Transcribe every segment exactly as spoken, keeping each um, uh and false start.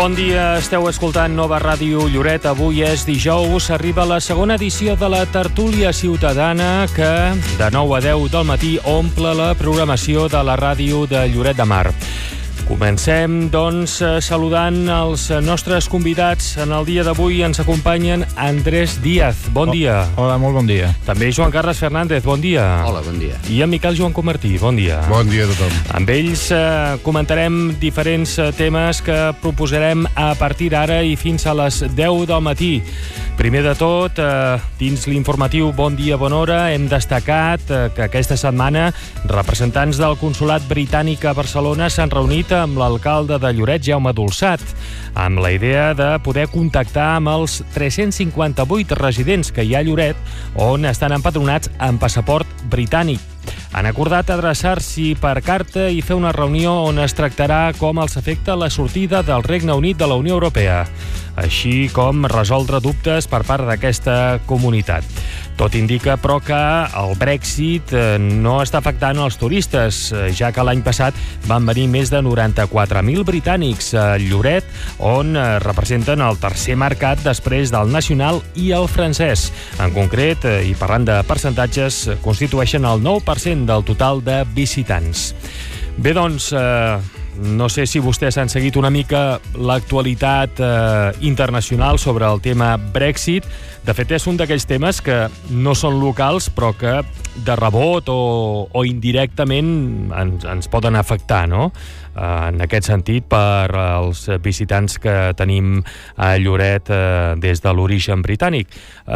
Bon dia, esteu escoltant Nova Ràdio Lloret. Avui és dijous, arriba la segona edició de la tertúlia ciutadana que de nou a deu del matí omple la programació de la ràdio de Lloret de Mar. Comencem, doncs, saludant els nostres convidats. En el dia d'avui ens acompanyen Andrés Díaz. Bon oh, dia. Hola, molt bon dia. També Joan Carles Fernández. Bon dia. Hola, bon dia. I en Miquel Joan Comartí. Bon dia. Bon dia a tothom. Amb ells eh, comentarem diferents temes que proposarem a partir d'ara i fins a les deu del matí. Primer de tot, eh, dins l'informatiu Bon dia, bona hora, hem destacat eh, que aquesta setmana representants del Consolat Britànic a Barcelona s'han reunit amb l'alcalde de Lloret, Jaume Dolçat, amb la idea de poder contactar amb els tres-cents cinquanta-vuit residents que hi ha a Lloret on estan empadronats amb passaport britànic. Han acordat adreçar-s'hi per carta i fer una reunió on es tractarà com els afecta la sortida del Regne Unit de la Unió Europea, així com resoldre dubtes per part d'aquesta comunitat. Tot indica, però, que el Brexit no està afectant els turistes, ja que l'any passat van venir més de noranta-quatre mil britànics a Lloret, on representen el tercer mercat després del nacional i el francès. En concret, i parlant de percentatges, constitueixen el nou per cent del total de visitants. Bé, doncs, eh, no sé si vostès han seguit una mica l'actualitat eh, internacional sobre el tema Brexit. De fet, és un d'aquells temes que no són locals, però que de rebot o, o indirectament ens, ens poden afectar, no? Eh, en aquest sentit, per als visitants que tenim a Lloret eh, des de l'origen britànic.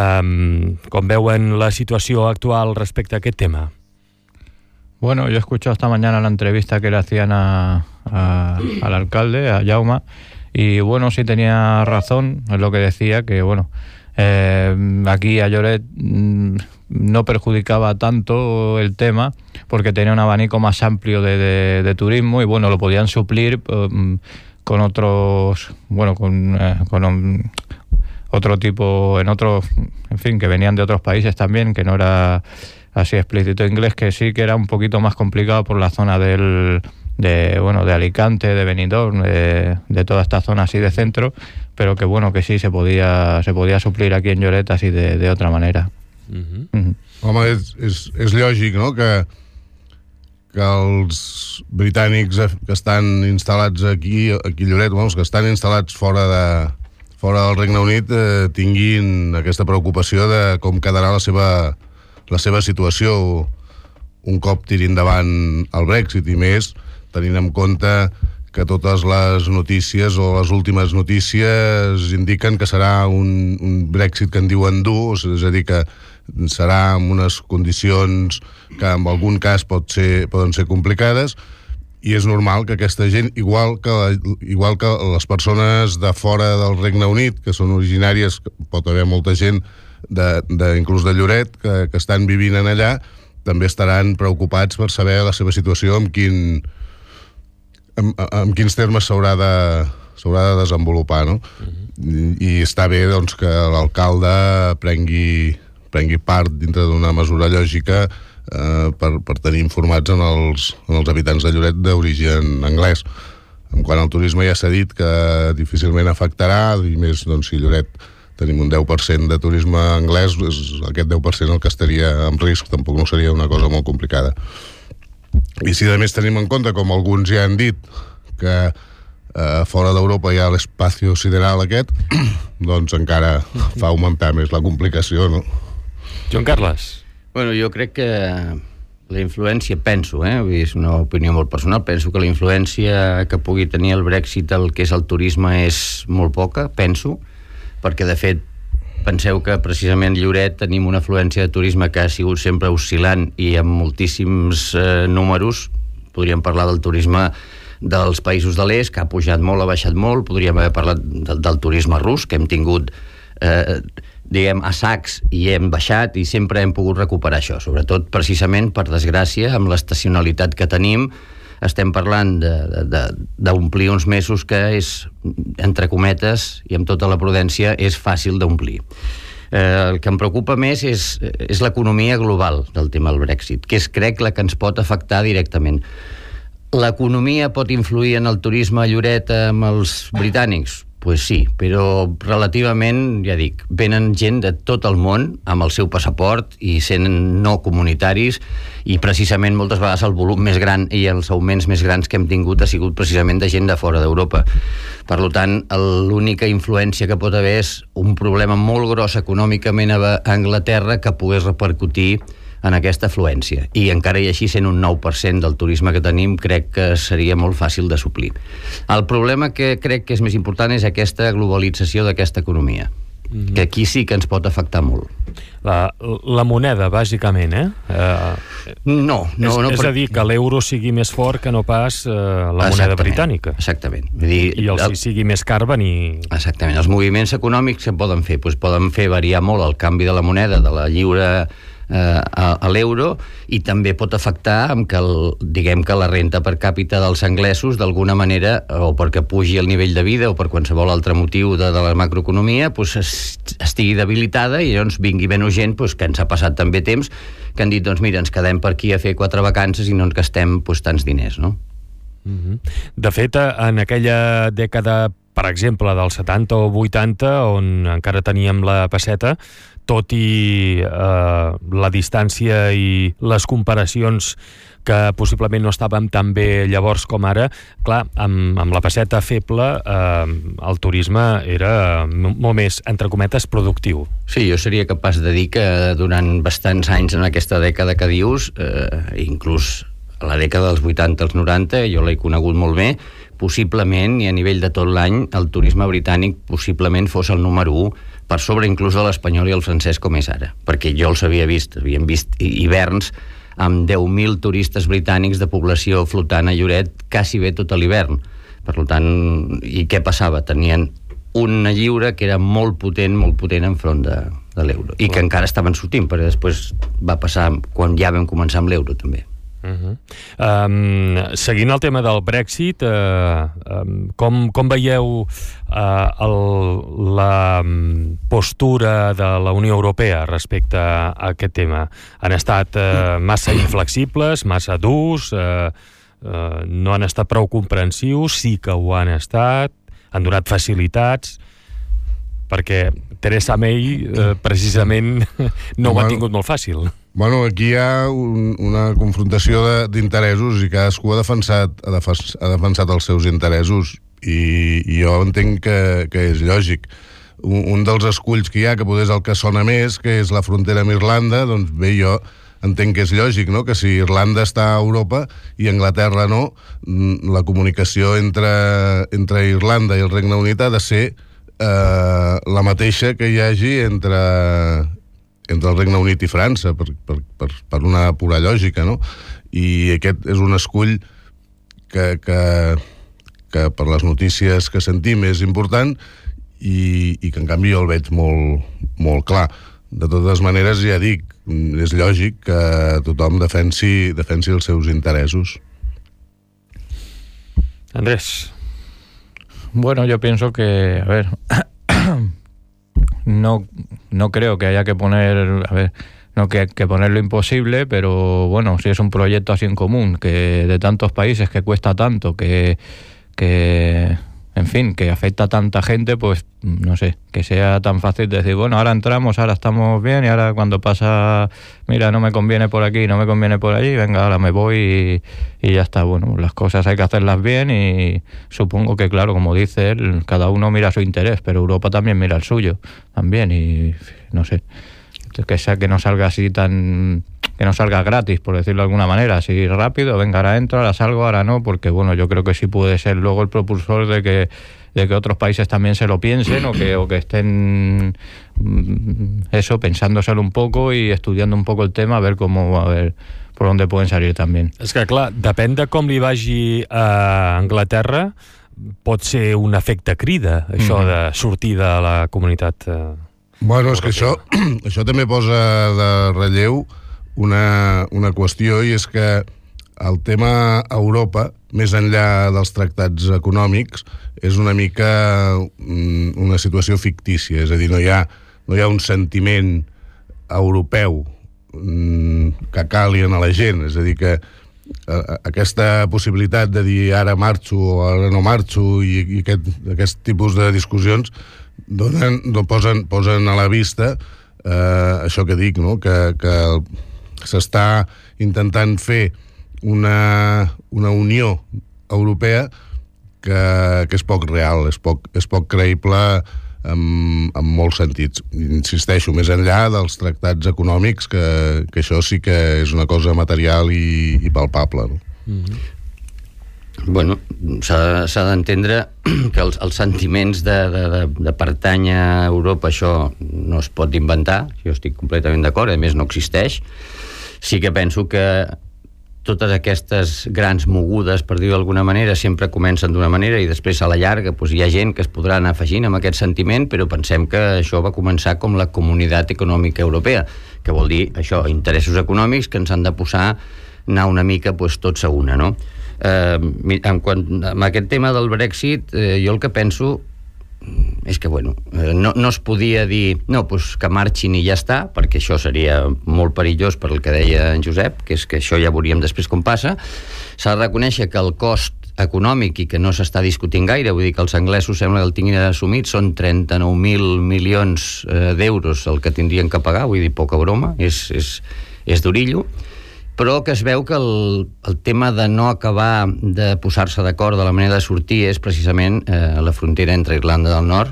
Eh, com veuen la situació actual respecte a aquest tema? Bueno, yo he escuchado esta mañana la entrevista que le hacían a, a, al alcalde, a Jaume, y bueno, sí tenía razón en lo que decía, que bueno, eh, aquí a Lloret mmm, no perjudicaba tanto el tema porque tenía un abanico más amplio de, de, de turismo y bueno, lo podían suplir um, con otros, bueno, con, eh, con un, otro tipo, en otros, en fin, que venían de otros países también, que no era así explícito inglés, que sí que era un poquito más complicado por la zona del, de, bueno, de Alicante, de Benidorm, de, de toda esta zona así de centro, pero que bueno, que sí se podía, se podía suplir aquí en Lloret así de, de otra manera. Uh-huh. Uh-huh. Home, és, és, és lògic, no?, que, que els britànics que estan instal·lats aquí, aquí a Lloret, vamos, que estan instal·lats fora de fora del Regne Unit, eh, tinguin aquesta preocupació de com quedarà la seva la seva situació un cop tiri endavant el Brexit, i més tenint en compte que totes les notícies o les últimes notícies indiquen que serà un, un Brexit que en diuen dur, és a dir, que serà amb unes condicions que en algun cas pot ser, poden ser complicades, i és normal que aquesta gent, igual que, igual que les persones de fora del Regne Unit, que són originàries, pot haver molta gent De, de, inclús de Lloret, que, que estan vivint en allà, també estaran preocupats per saber la seva situació, amb, quin, amb, amb quins termes s'haurà de, s'haurà de desenvolupar, no? Uh-huh. I, I està bé, doncs, que l'alcalde prengui, prengui part dintre d'una mesura lògica eh, per, per tenir informats en els, en els habitants de Lloret d'origen anglès. En quant al turisme ja s'ha dit que difícilment afectarà, i més, doncs, si Lloret tenim un deu per cent de turisme anglès, és aquest deu per cent el que estaria en risc, tampoc no seria una cosa molt complicada. I si a més tenim en compte, com alguns ja han dit, que eh, fora d'Europa hi ha l'espacio sideral aquest, doncs encara fa augmentar més la complicació, no? Joan Carles. Bueno, jo crec que la influència, penso, eh, és una opinió molt personal, penso que la influència que pugui tenir el Brexit, el que és el turisme, és molt poca, penso, perquè de fet penseu que precisament a Lloret tenim una afluència de turisme que ha sigut sempre oscil·lant i amb moltíssims eh, números. Podríem parlar del turisme dels països de l'est, que ha pujat molt, ha baixat molt. Podríem haver parlat del, del turisme rus, que hem tingut eh, diguem, a sacs i hem baixat, i sempre hem pogut recuperar això, sobretot precisament, per desgràcia, amb l'estacionalitat que tenim. Estem parlant d'omplir uns mesos que és, entre cometes, i amb tota la prudència, és fàcil d'omplir. Eh, el que em preocupa més és, és l'economia global del tema del Brexit, que és, crec, la que ens pot afectar directament. L'economia pot influir en el turisme a Lloret amb els britànics? Pues sí, però relativament, ja dic, venen gent de tot el món amb el seu passaport i sent no comunitaris, i precisament moltes vegades el volum més gran i els augments més grans que hem tingut ha sigut precisament de gent de fora d'Europa. Per tant, l'única influència que pot haver és un problema molt gros econòmicament a Anglaterra que pogués repercutir en aquesta afluència, i encara i així sent un nou per cent del turisme que tenim, crec que seria molt fàcil de suplir. El problema que crec que és més important és aquesta globalització d'aquesta economia, mm-hmm. que aquí sí que ens pot afectar molt. La, la moneda, bàsicament, eh? Uh, no, no, és, no. És a dir, que l'euro sigui més fort que no pas uh, la moneda britànica. Exactament. Vull dir, I el, el si sigui més car venir... Exactament. Els moviments econòmics que poden fer? Pues poden fer variar molt el canvi de la moneda, de la lliure eh, a, a l'euro, i també pot afectar amb que, el, diguem que la renta per càpita dels anglesos, d'alguna manera, o perquè pugi el nivell de vida o per qualsevol altre motiu de, de la macroeconomia, pues, estigui debilitada, i llavors vingui menys gent, pues, que ens ha passat també temps, que han dit, doncs mira, ens quedem per aquí a fer quatre vacances i no ens gastem pues, tants diners, no? Mm-hmm. De fet, en aquella dècada, per exemple, dels setanta o vuitanta, on encara teníem la pesseta, tot i eh, la distància i les comparacions que possiblement no estàvem tan bé llavors com ara, clar, amb, amb la pesseta feble eh, el turisme era molt més, entre cometes, productiu. Sí, jo seria capaç de dir que durant bastants anys en aquesta dècada que dius, eh, inclús a la dècada dels vuitanta als noranta, jo l'he conegut molt bé, possiblement, i a nivell de tot l'any, el turisme britànic possiblement fos el número u, per sobre inclús de l'espanyol i el francès com és ara, perquè jo els havia vist, havíem vist hiverns amb deu mil turistes britànics de població flotant a Lloret quasi bé tot l'hivern. Per tant, i què passava? Tenien una lliure que era molt potent, molt potent enfront de, de l'euro, i que encara estaven sortint, perquè després va passar quan ja vam començar amb l'euro també. Uh-huh. Um, seguint el tema del Brexit, uh, um, com, com veieu uh, el, la postura de la Unió Europea respecte a aquest tema? Han estat uh, massa inflexibles, massa durs, uh, uh, no han estat prou comprensius, sí que ho han estat, han donat facilitats, perquè Theresa May uh, precisament no ho ha tingut molt fàcil. Bueno, aquí hi ha un, una confrontació d'interessos i cadascú ha defensat, ha, defens, ha defensat els seus interessos, i, i jo entenc que, que és lògic. Un, un dels esculls que hi ha, que potser és el que sona més, que és la frontera amb Irlanda, doncs bé, jo entenc que és lògic, no?, que si Irlanda està a Europa i Anglaterra no, la comunicació entre, entre Irlanda i el Regne Unit ha de ser eh, la mateixa que hi hagi entre... entre el Regne Unit i França, per, per, per, per una pura lògica, no? I aquest és un escull que, que, que per les notícies que sentim és important, i, i que en canvi jo el veig molt, molt clar. De totes maneres, ja dic, és lògic que tothom defensi, defensi els seus interessos. Andrés. Bueno, yo pienso que, a ver... No, no creo que haya que poner, a ver, no que, que poner lo imposible, pero bueno, si es un proyecto así en común, que de tantos países, que cuesta tanto, que, que en fin, que afecta a tanta gente, pues no sé, que sea tan fácil decir, bueno, ahora entramos, ahora estamos bien, y ahora cuando pasa, mira, no me conviene por aquí, no me conviene por allí, venga, ahora me voy y, y ya está. Bueno, las cosas hay que hacerlas bien, y supongo que, claro, como dice él, cada uno mira su interés, pero Europa también mira el suyo, también, y no sé, que sea, que no salga así tan... que no salga gratis, por decirlo de alguna manera, así rápido, venga, ahora entro, ahora salgo, ahora no, porque bueno, yo creo que sí puede ser luego el propulsor de que, de que otros países también se lo piensen, o que, o que estén eso, pensándoselo un poco y estudiando un poco el tema, a ver cómo, a ver por dónde pueden salir també. És que clar, depèn de com li vagi a Anglaterra, pot ser un efecte crida, això mm. de sortir de la comunitat eh, Bueno, és que això, això també posa de relleu Una, una qüestió, i és que el tema Europa, més enllà dels tractats econòmics, és una mica una situació fictícia, és a dir, no hi ha, no hi ha un sentiment europeu que cali en la gent, és a dir, que aquesta possibilitat de dir ara marxo o ara no marxo i, i aquest, aquest tipus de discussions donen, posen, posen a la vista eh, això que dic, no? que, que s'està intentant fer una, una unió europea que, que és poc real, és poc, és poc creïble en, en molts sentits. Insisteixo, més enllà dels tractats econòmics, que, que això sí que és una cosa material i, i palpable. No? Mm-hmm. Bueno, s'ha d'entendre que els, els sentiments de, de, de, de pertànyer a Europa, això no es pot inventar, jo estic completament d'acord, a més no existeix. Sí que penso que totes aquestes grans mogudes, per dir-ho d'alguna manera, sempre comencen d'una manera i després a la llarga doncs, hi ha gent que es podrà anar afegint amb aquest sentiment, però pensem que això va començar com la Comunitat Econòmica Europea, que vol dir això, interessos econòmics que ens han de posar anar una mica doncs, tots a una, no? Eh, en, quant, en aquest tema del Brexit, eh, jo el que penso és que, bueno, no, no es podia dir no, doncs que marxin i ja està, perquè això seria molt perillós per el que deia en Josep, que és que això ja veuríem després com passa. S'ha de reconèixer que el cost econòmic, i que no s'està discutint gaire, vull dir que els anglesos sembla que el tinguin assumit, són trenta-nou mil milions eh, d'euros el que tindrien que pagar, vull dir, poca broma, és, és, és d'orillo, però que es veu que el, el tema de no acabar de posar-se d'acord de la manera de sortir és precisament eh, la frontera entre Irlanda del Nord,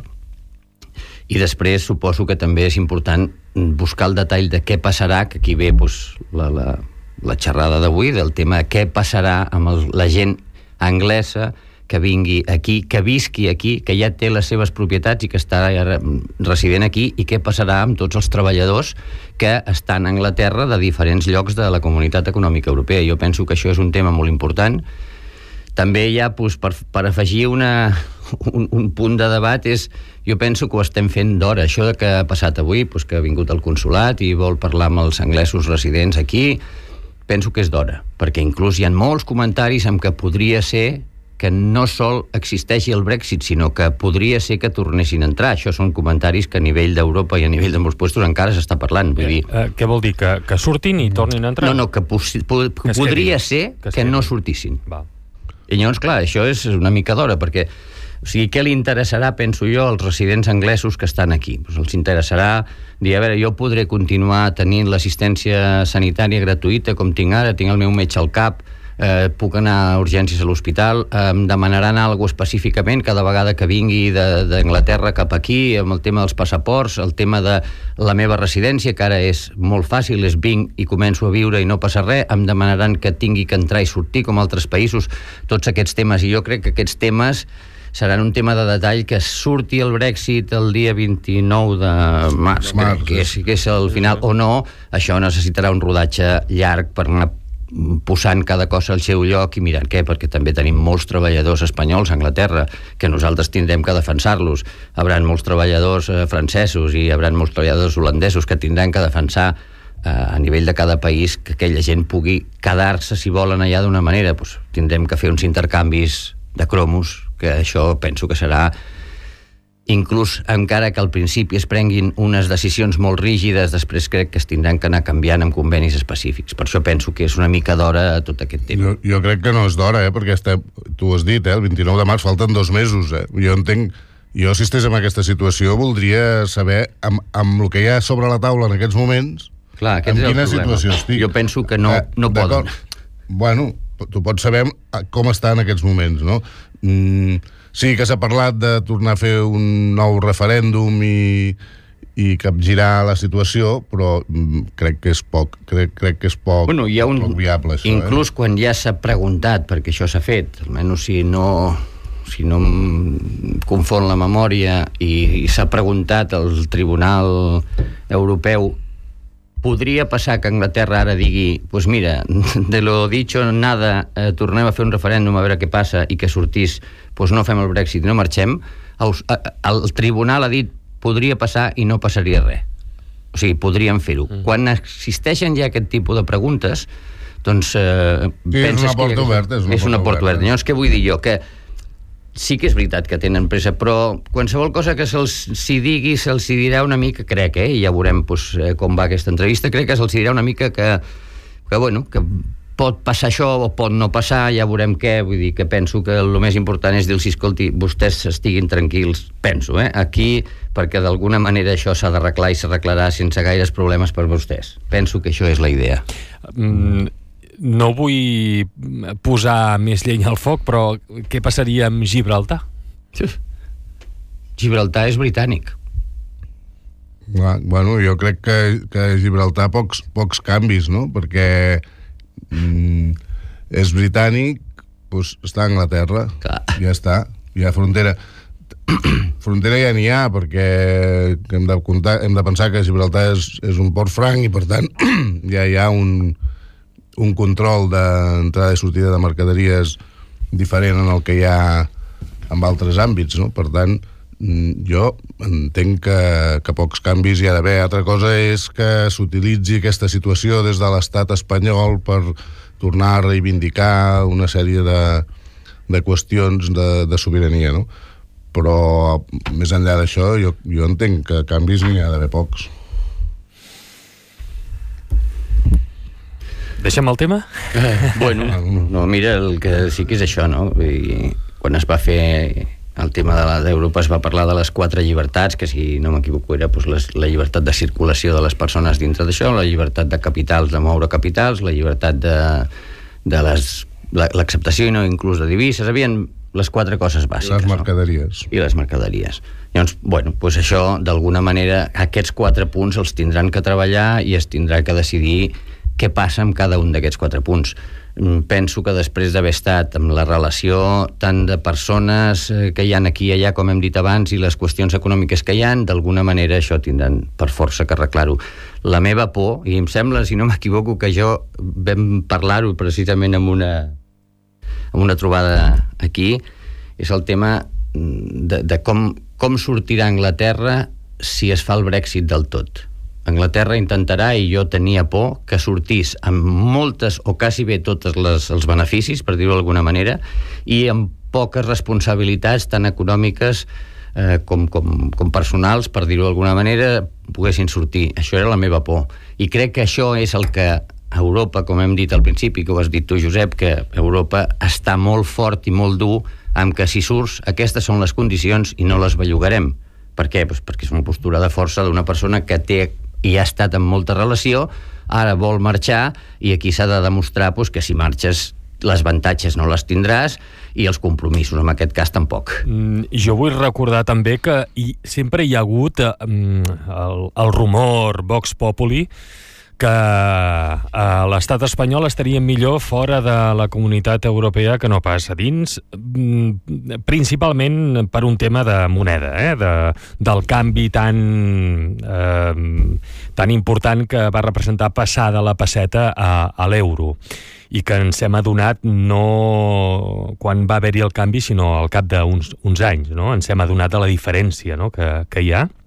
i després suposo que també és important buscar el detall de què passarà, que aquí ve doncs, la, la, la xerrada d'avui, del tema de què passarà amb el, la gent anglesa que vingui aquí, que visqui aquí, que ja té les seves propietats i que està resident aquí, i què passarà amb tots els treballadors que estan a Anglaterra de diferents llocs de la Comunitat Econòmica Europea. Jo penso que això és un tema molt important. També hi ha, doncs, per, per afegir una, un, un punt de debat, és, jo penso que ho estem fent d'hora. Això que ha passat avui, doncs, que ha vingut al consulat i vol parlar amb els anglesos residents aquí, penso que és d'hora, perquè inclús hi ha molts comentaris amb que podria ser que no sol existeixi el Brexit, sinó que podria ser que tornessin a entrar. Això són comentaris que a nivell d'Europa i a nivell de molts puestos encara s'està parlant. Vull dir... Eh, eh, què vol dir? Que, que surtin i tornin a entrar? No, no, que, possi- po- que podria ser que, que no sortissin. Va. I llavors, clar, això és una mica d'hora, perquè o sigui, què li interessarà, penso jo, als residents anglesos que estan aquí? Pues els interessarà dir, a veure, jo podré continuar tenint l'assistència sanitària gratuïta com tinc ara, tinc el meu metge al cap, eh, puc anar a urgències a l'hospital, eh, em demanaran alguna cosa específicament cada vegada que vingui d'Anglaterra cap aquí, amb el tema dels passaports, el tema de la meva residència, que ara és molt fàcil, és vinc i començo a viure i no passa res, em demanaran que tingui que entrar i sortir com altres països, tots aquests temes, i jo crec que aquests temes seran un tema de detall que surti el Brexit el dia vint-i-nou de març, març que, és, que és el final o no, això necessitarà un rodatge llarg per anar posant cada cosa al seu lloc i mirant què, perquè també tenim molts treballadors espanyols a Anglaterra, que nosaltres tindrem que defensar-los, hi molts treballadors eh, francesos i hi haurà molts treballadors holandesos que tindran que defensar eh, a nivell de cada país que aquella gent pugui quedar-se si volen allà d'una manera, doncs tindrem que fer uns intercanvis de cromos, que això penso que serà, inclús encara que al principi es prenguin unes decisions molt rígides, després crec que es tindran que anar canviant amb convenis específics. Per això penso que és una mica d'hora a tot aquest tema. Jo, jo crec que no és d'hora, eh? Perquè estem, tu has dit, eh? el vint-i-nou de març falten dos mesos. Eh? Jo entenc, jo si estigués en aquesta situació voldria saber, amb, amb el que hi ha sobre la taula en aquests moments, clar, en quina situació estic. Jo penso que no, eh, no poden. Bueno, tu pots saber com està en aquests moments, no? Mm, sí que s'ha parlat de tornar a fer un nou referèndum i, i capgirar la situació, però mm, crec que és poc, crec, crec que és poc, bueno, hi ha un, poc viable, això. Inclús eh? quan ja s'ha preguntat, perquè això s'ha fet, almenys si no, si no em confon la memòria, i, i s'ha preguntat al Tribunal Europeu, podria passar que Anglaterra ara digui, pues mira, de lo dicho nada, eh, tornem a fer un referèndum a veure què passa i que sortís, pues no fem el Brexit i no marxem. El, el tribunal ha dit podria passar i no passaria res. O sigui, podríem fer-ho. Mm. Quan existeixen ja aquest tipus de preguntes, doncs eh, sí, penses és una porta que oberta, és una, és una porta porta oberta. Llavors, què vull dir jo? Que sí que és veritat que tenen pressa, però qualsevol cosa que se'ls s'hi digui, se'ls hi dirà una mica, crec, eh? I ja veurem pues, com va aquesta entrevista, crec que se'ls hi dirà una mica que, que, bueno, que pot passar això o pot no passar, ja veurem què, vull dir que penso que el més important és dir-los, escolti, vostès estiguin tranquils, penso, eh, aquí, perquè d'alguna manera això s'ha d'arreglar i s'arreglarà sense gaires problemes per vostès. Penso que això és la idea. Mm, no vull posar més llenya al foc, però què passaria amb Gibraltar? Gibraltar és britànic. Bueno, jo crec que, que Gibraltar pocs, pocs canvis, no? Perquè mm, és britànic, doncs està a Anglaterra. Clar. Ja està, hi ha frontera. Frontera ja n'hi ha, perquè hem de, comptar, hem de pensar que Gibraltar és, és un port franc i, per tant, ja hi ha un, un control d'entrada i sortida de mercaderies diferent en el que hi ha en altres àmbits, no? Per tant, jo entenc que, que pocs canvis hi ha d'haver. Altra cosa és que s'utilitzi aquesta situació des de l'estat espanyol per tornar a reivindicar una sèrie de, de qüestions de, de sobirania, no? Però més enllà d'això jo, jo entenc que canvis n'hi ha d'haver pocs. Deixem el tema? Eh, bueno, no, mira, el que sí que és això, no? I quan es va fer el tema d'Europa es va parlar de les quatre llibertats, que si no m'equivoco era doncs, les, la llibertat de circulació de les persones dintre d'això, la llibertat de capitals, de moure capitals, la llibertat de, de les, la, l'acceptació i no inclús de divises, havien les quatre coses bàsiques. I les mercaderies. No? I les mercaderies. Llavors, bueno, doncs això, d'alguna manera, aquests quatre punts els tindran que treballar i es tindrà que decidir què passa amb cada un d'aquests quatre punts. Penso que després d'haver estat amb la relació tant de persones que hi ha aquí i allà, com hem dit abans, i les qüestions econòmiques que hi ha, d'alguna manera això tindran per força que arreglar-ho. La meva por, i em sembla, si no m'equivoco, que jo vam parlar-ho precisament en una, en una trobada aquí, és el tema de, de com, com sortirà Anglaterra si es fa el Brexit del tot. Anglaterra intentarà, i jo tenia por, que sortís amb moltes o quasi bé tots els beneficis, per dir-ho d'alguna manera, i amb poques responsabilitats tant econòmiques eh, com, com, com personals, per dir-ho d'alguna manera, poguessin sortir. Això era la meva por. I crec que això és el que Europa, com hem dit al principi, que ho has dit tu, Josep, que Europa està molt fort i molt dur amb que si surts, aquestes són les condicions i no les bellugarem. Per què? Pues perquè és una postura de força d'una persona que té i ha estat en molta relació, ara vol marxar i aquí s'ha de demostrar pues, que si marxes les avantatges no les tindràs i els compromisos en aquest cas tampoc. Mm, jo vull recordar també que hi, sempre hi ha hagut eh, el, el rumor Vox Populi que eh, l'estat espanyol estaria millor fora de la comunitat europea que no pas a dins, principalment per un tema de moneda, eh? de, del canvi tan, eh, tan important que va representar passar de la pesseta a, a l'euro, i que ens hem adonat no quan va haver-hi el canvi, sinó al cap d'uns uns anys, no? Ens hem adonat de la diferència, no? que, que hi ha.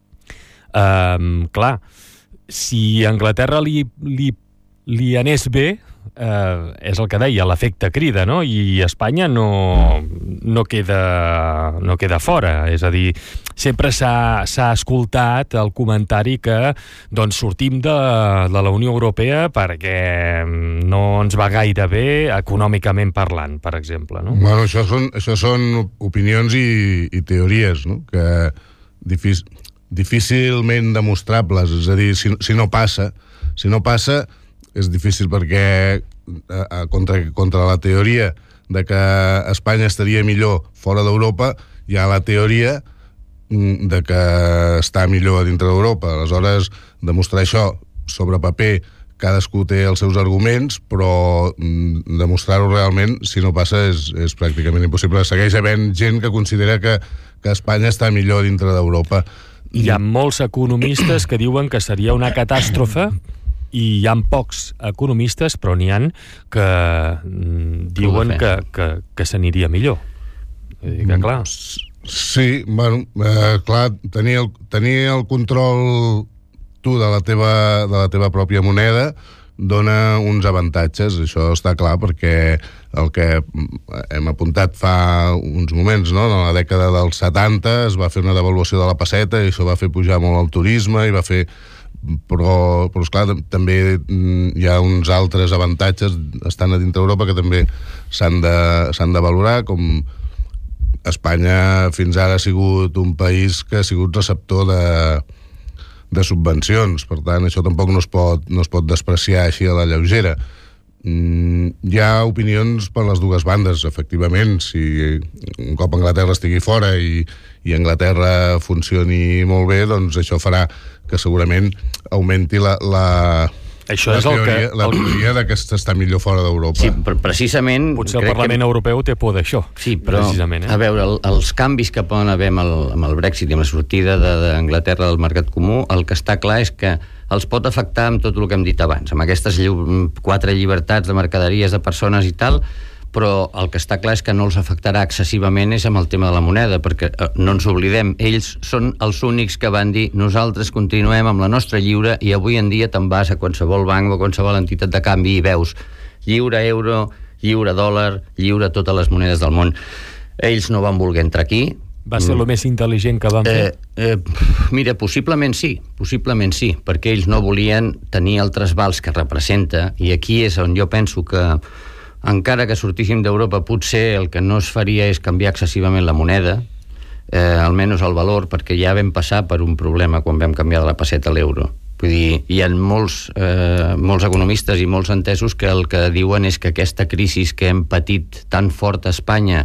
Eh, clar, si a Anglaterra li, li, li anés bé, eh, és el que deia, l'efecte crida, no? I Espanya no, no, queda, no queda fora. És a dir, sempre s'ha, s'ha escoltat el comentari que doncs, sortim de, de la Unió Europea perquè no ens va gaire bé econòmicament parlant, per exemple. No? Bueno, això són, això són opinions i, i teories, no? Que difícil... difícilment demostrables, és a dir, si, si no passa, si no passa és difícil perquè eh, contra, contra la teoria de que Espanya estaria millor fora d'Europa, hi ha la teoria de que està millor a dintre d'Europa. Aleshores, demostrar això sobre paper, cadascú té els seus arguments, però demostrar-ho realment, si no passa, és, és pràcticament impossible. Segueix havent gent que considera que, que Espanya està millor dintre d'Europa. Hi ha molts economistes que diuen que seria una catàstrofe i hi ha pocs economistes, però n'hi ha que mm, diuen que, que, que s'aniria millor. Vull dir que, clar... Sí, bueno, eh, clar, tenir el, tenir el control tu de la teva, de la teva pròpia moneda dona uns avantatges, això està clar, perquè el que hem apuntat fa uns moments, no? En la dècada dels setanta es va fer una devaluació de la pesseta i això va fer pujar molt el turisme i va fer però, però esclar, també hi ha uns altres avantatges estant a dintre Europa que també s'han de, s'han de valorar, com Espanya fins ara ha sigut un país que ha sigut receptor de, de subvencions, per tant això tampoc no es pot, no es pot despreciar així a la lleugera. Mm, hi ha opinions per les dues bandes, efectivament. Si un cop Anglaterra estigui fora i, i Anglaterra funcioni molt bé, doncs això farà que segurament augmenti la, la, això la és teoria, el que, la teoria de que està millor fora d'Europa. Sí, precisament... Potser el Parlament que... Europeu té por d'això. Sí, però, eh? a veure, el, els canvis que poden haver amb el, amb el Brexit i amb la sortida d'Anglaterra del mercat comú, el que està clar és que els pot afectar amb tot el que hem dit abans, amb aquestes lli- quatre llibertats de mercaderies, de persones i tal, però el que està clar és que no els afectarà excessivament és amb el tema de la moneda, perquè eh, no ens oblidem, ells són els únics que van dir nosaltres continuem amb la nostra lliure, i avui en dia te'n vas a qualsevol banc o a qualsevol entitat de canvi i veus lliure euro, lliure dòlar, lliure totes les monedes del món. Ells no van voler entrar aquí. Va ser el més intel·ligent que van fer? Eh, eh, mira, possiblement sí, possiblement sí, perquè ells no volien tenir el trasbals que representa, i aquí és on jo penso que, encara que sortíssim d'Europa, potser el que no es faria és canviar excessivament la moneda, eh, almenys el valor, perquè ja vam passar per un problema quan vam canviar de la pesseta a l'euro. Vull dir, hi ha molts, eh, molts economistes i molts entesos que el que diuen és que aquesta crisi que hem patit tan fort a Espanya,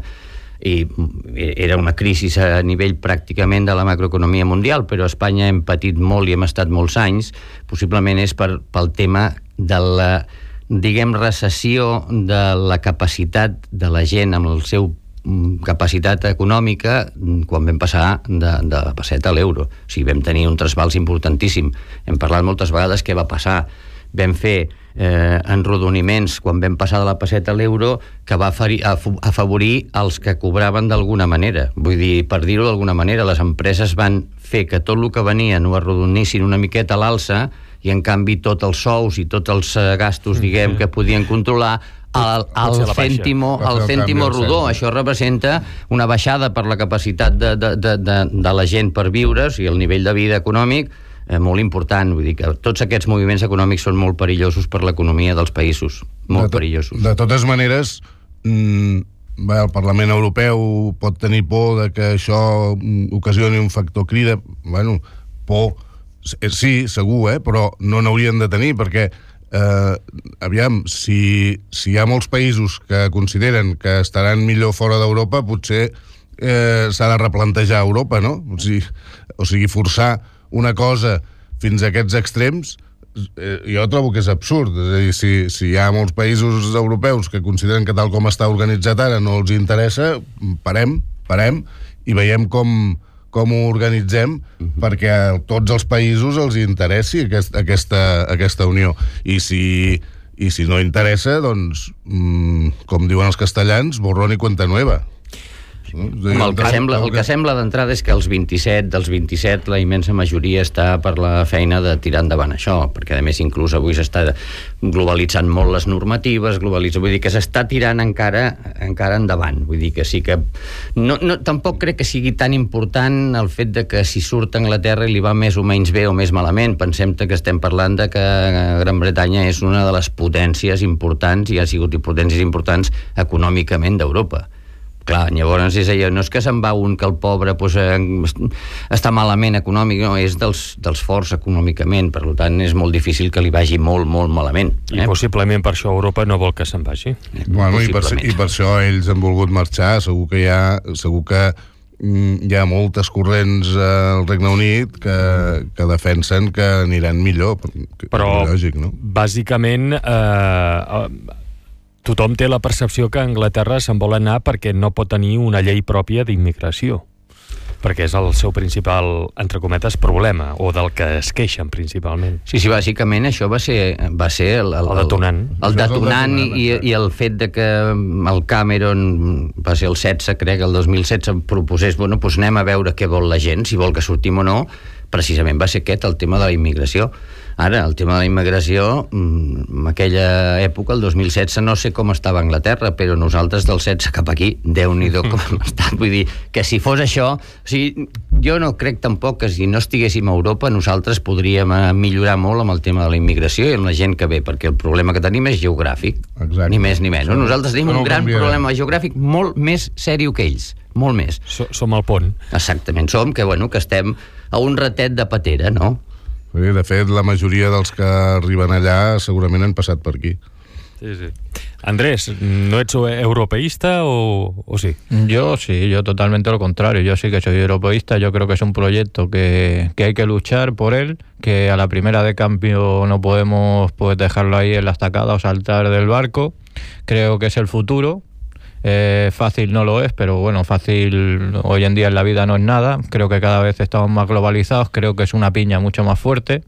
i era una crisi a nivell pràcticament de la macroeconomia mundial, però a Espanya hem patit molt i hem estat molts anys, possiblement és per, pel tema de la, diguem, recessió de la capacitat de la gent amb el seu capacitat econòmica quan vam passar de, de la pesseta a l'euro. O sigui, vam tenir un trasbals importantíssim. Hem parlat moltes vegades què va passar. Vam fer eh, enrodoniments quan vam passar de la pesseta a l'euro que va afavorir els que cobraven d'alguna manera. Vull dir, per dir-ho d'alguna manera, les empreses van fer que tot el que venien ho arrodonissin una miqueta a l'alça, i en canvi tots els sous i tots els gastos, diguem, que podien controlar al, al cèntimo, al cèntimo rodó. Això representa una baixada per la capacitat de, de, de, de, de la gent per viure, o sigui, el nivell de vida econòmic, Eh, molt important. Vull dir que tots aquests moviments econòmics són molt perillosos per l'economia dels països, molt de to- perillosos. De totes maneres, mm, bé, el Parlament Europeu pot tenir por de que això ocasioni un factor crida. Bueno, por, sí, segur, eh? Però no n'haurien de tenir, perquè eh, aviam, si, si hi ha molts països que consideren que estaran millor fora d'Europa, potser eh, s'ha de replantejar Europa, no? O sigui, o sigui forçar una cosa fins a aquests extrems, eh, jo trobo que és absurd. És a dir, si, si hi ha molts països europeus que consideren que tal com està organitzat ara no els interessa, parem, parem i veiem com, com ho organitzem, uh-huh. perquè a tots els països els interessi aquest, aquesta, aquesta unió. I si, i si no interessa, doncs, mmm, com diuen els castellans, borrón y cuenta nueva. El que sembla, el que sembla d'entrada és que els vint-i-set, dels vint-i-set, la immensa majoria està per la feina de tirar endavant això, perquè a més inclús avui s'està globalitzant molt les normatives, globalitza, vull dir que s'està tirant encara encara endavant, vull dir que sí que no, no, tampoc crec que sigui tan important el fet de que si surt a Anglaterra i li va més o menys bé o més malament. Pensem que estem parlant de que Gran Bretanya és una de les potències importants i ha sigut potències importants econòmicament d'Europa. Clar, llavors és allò, no és que se'n va un que el pobre pues, eh, està malament econòmic, no, és dels, dels forts econòmicament, per tant és molt difícil que li vagi molt, molt malament. Eh? I possiblement per això Europa no vol que se'n vagi. Eh, bueno, i, per, I per això ells han volgut marxar, segur que hi ha, segur que mm, hi ha moltes corrents al Regne Unit que, que defensen que aniran millor. Però, lògic, no? Bàsicament, eh, tothom té la percepció que Anglaterra se'n vol anar perquè no pot tenir una llei pròpia d'immigració, perquè és el seu principal, entre cometes, problema, o del que es queixen principalment. Sí, sí, bàsicament això va ser, va ser el, el, el detonant. El, el detonant i, i el fet de que el Cameron, va ser el setze, crec, el dos mil setze, proposés, bueno, doncs anem a veure què vol la gent, si vol que sortim o no, precisament va ser aquest el tema de la immigració. Ara, el tema de la immigració, en aquella època, el dos mil setze, no sé com estava Anglaterra, però nosaltres del setze cap aquí, Déu-n'hi-do com hem estat. Vull dir, que si fos això... O sigui, jo no crec tampoc que si no estiguéssim a Europa nosaltres podríem millorar molt amb el tema de la immigració i amb la gent que ve, perquè el problema que tenim és geogràfic. Exacte. Ni més ni menys. No? Nosaltres tenim no un gran canviarà. problema geogràfic molt més sèrio que ells. Molt més. So, som al pont. Exactament. Som que, bueno, que estem a un ratet de patera, no? De fet, la majoria dels que arriben allà segurament han passat per aquí. Sí, sí. Andrés, ¿no ets europeísta o, o sí? Yo sí, yo totalmente lo contrario. Yo sí que soy europeísta. Yo creo que es un proyecto que, que hay que luchar por él, que a la primera de cambio no podemos pues dejarlo ahí en la estacada o saltar del barco. Creo que es el futuro. Eh, fácil no lo es, pero bueno, fácil hoy en día en la vida no es nada. Creo que cada vez estamos más globalizados. Creo que es una piña mucho más fuerte.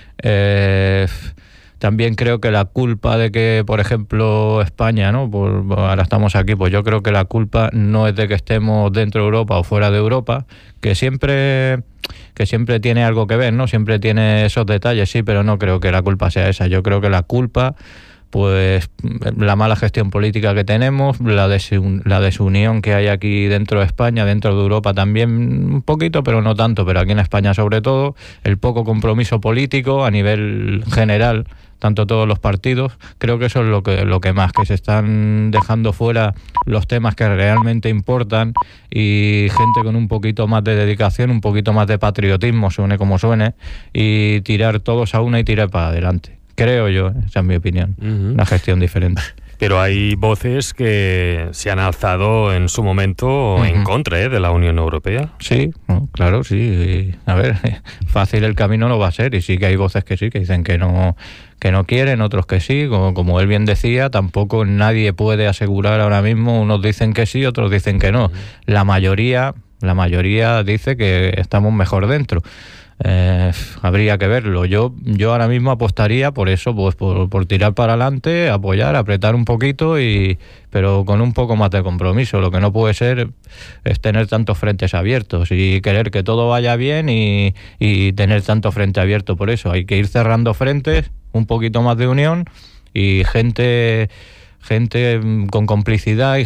Eh, también creo que la culpa de que, por ejemplo, España, ¿no? Por, ahora estamos aquí, pues yo creo que la culpa no es de que estemos dentro de Europa o fuera de Europa, que siempre, que siempre tiene algo que ver, ¿no? Siempre tiene esos detalles, sí, pero no creo que la culpa sea esa. Yo creo que la culpa... pues la mala gestión política que tenemos, la, desun- la desunión que hay aquí dentro de España, dentro de Europa también un poquito, pero no tanto, pero aquí en España sobre todo, el poco compromiso político a nivel general, tanto todos los partidos, creo que eso es lo que, lo que más, que se están dejando fuera los temas que realmente importan y gente con un poquito más de dedicación, un poquito más de patriotismo, suene como suene, y tirar todos a una y tirar para adelante. Creo yo, esa es mi opinión, uh-huh. Una gestión diferente. Pero hay voces que se han alzado en su momento uh-huh. en contra ¿eh? de la Unión Europea. Sí, no, claro, sí. A ver, fácil el camino no va a ser, y sí que hay voces que sí, que dicen que no, que no quieren, otros que sí. Como, como él bien decía, tampoco nadie puede asegurar ahora mismo, unos dicen que sí, otros dicen que no. Uh-huh. La mayoría, la mayoría dice que estamos mejor dentro. Eh, habría que verlo. Yo yo ahora mismo apostaría por eso, pues por, por tirar para adelante, apoyar, apretar un poquito, y pero con un poco más de compromiso. Lo que no puede ser es tener tantos frentes abiertos y querer que todo vaya bien y, y tener tanto frente abierto. Por eso hay que ir cerrando frentes, un poquito más de unión y gente... gente con complicidad y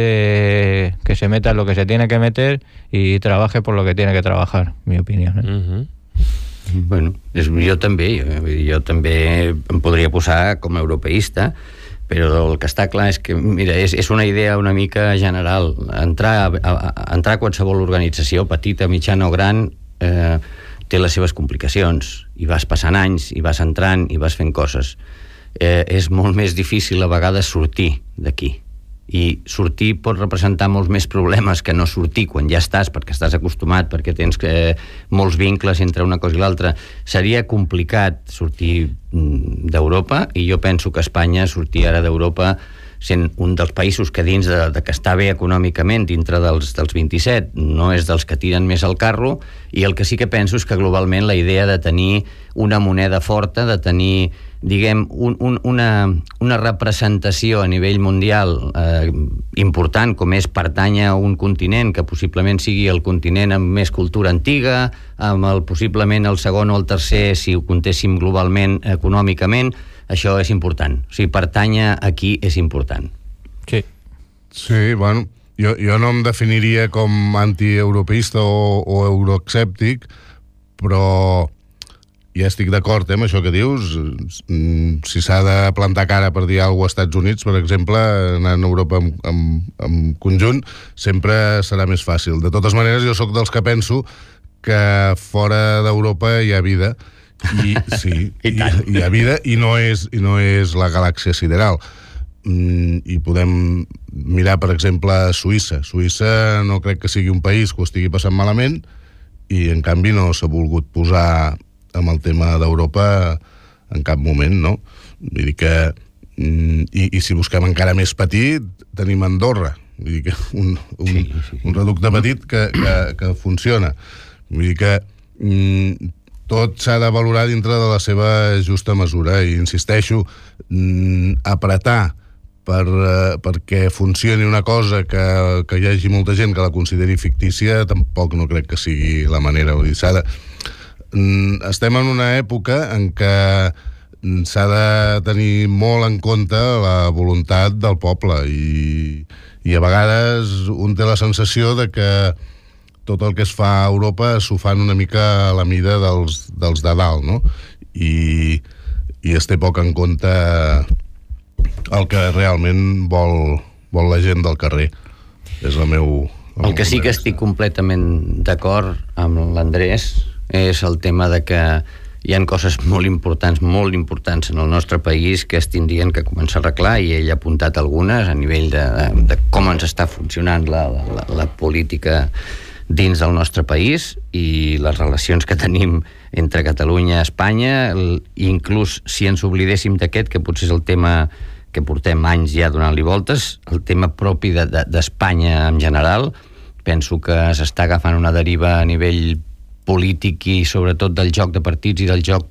gente que se meta en lo que se tiene que meter y trabaje por lo que tiene que trabajar, mi opinió. Eh? Uh-huh. Bueno, és, jo també, jo, jo també em podria posar com a europeista, però el que està clar és que, mira, és, és una idea una mica general. Entrar a, a, entrar a qualsevol organització, petita, mitjana o gran, eh, té les seves complicacions, i vas passant anys, i vas entrant, i vas fent coses. Eh, és molt més difícil a vegades sortir d'aquí, i sortir pot representar molts més problemes que no sortir quan ja estàs, perquè estàs acostumat, perquè tens eh, molts vincles entre una cosa i l'altra. Seria complicat sortir d'Europa, i jo penso que Espanya sortir ara d'Europa sent un dels països que dins de, de que està bé econòmicament dintre dels, dels vint-i-set no és dels que tiren més el carro, i el que sí que penso és que globalment la idea de tenir una moneda forta, de tenir, diguem, un, un, una, una representació a nivell mundial eh, important, com és pertànyer a un continent que possiblement sigui el continent amb més cultura antiga, amb el possiblement el segon o el tercer si ho contéssim globalment econòmicament, això és important. O sigui, pertànyer aquí és important. Sí. Sí, bueno, jo, jo no em definiria com antieuropeista o, o euroescèptic, però ja estic d'acord eh, amb això que dius. Si s'ha de plantar cara per dir alguna cosa als Estats Units, per exemple, anant a Europa en, en, en conjunt, sempre serà més fàcil. De totes maneres, jo sóc dels que penso que fora d'Europa hi ha vida, i sí, I, hi, hi ha vida, i no és, i no és la galàxia sideral. Mm, i podem mirar, per exemple, Suïssa. Suïssa no crec que sigui un país que ho estigui passant malament, i en canvi no s'ha volgut posar amb el tema d'Europa en cap moment, no? Vull dir que mm, i, i si busquem encara més petit, tenim Andorra, vull dir que un, un, sí, sí. un reducte petit que, que, que funciona. Vull dir que mm, tot s'ha de valorar dintre de la seva justa mesura, i insisteixo, mm, apretar per, uh, perquè funcioni una cosa que, que hi hagi molta gent que la consideri fictícia, tampoc no crec que sigui la manera. Vull dir, s'ha de, estem en una època en què s'ha de tenir molt en compte la voluntat del poble i, i a vegades un té la sensació de que tot el que es fa a Europa s'ho fan una mica a la mida dels, dels de dalt, no? I, i es té poc en compte el que realment vol, vol la gent del carrer. És el meu... El, el que sí que estic completament d'acord amb l'Andrés és el tema de que hi ha coses molt importants, molt importants en el nostre país que es tindrien que començar a arreglar, i ell ha apuntat algunes a nivell de, de, de com ens està funcionant la, la, la política dins del nostre país i les relacions que tenim entre Catalunya i Espanya, inclús si ens oblidéssim d'aquest, que potser és el tema que portem anys ja donant-li voltes, el tema propi de, de, d'Espanya en general. Penso que s'està agafant una deriva a nivell polític i sobretot del joc de partits i del joc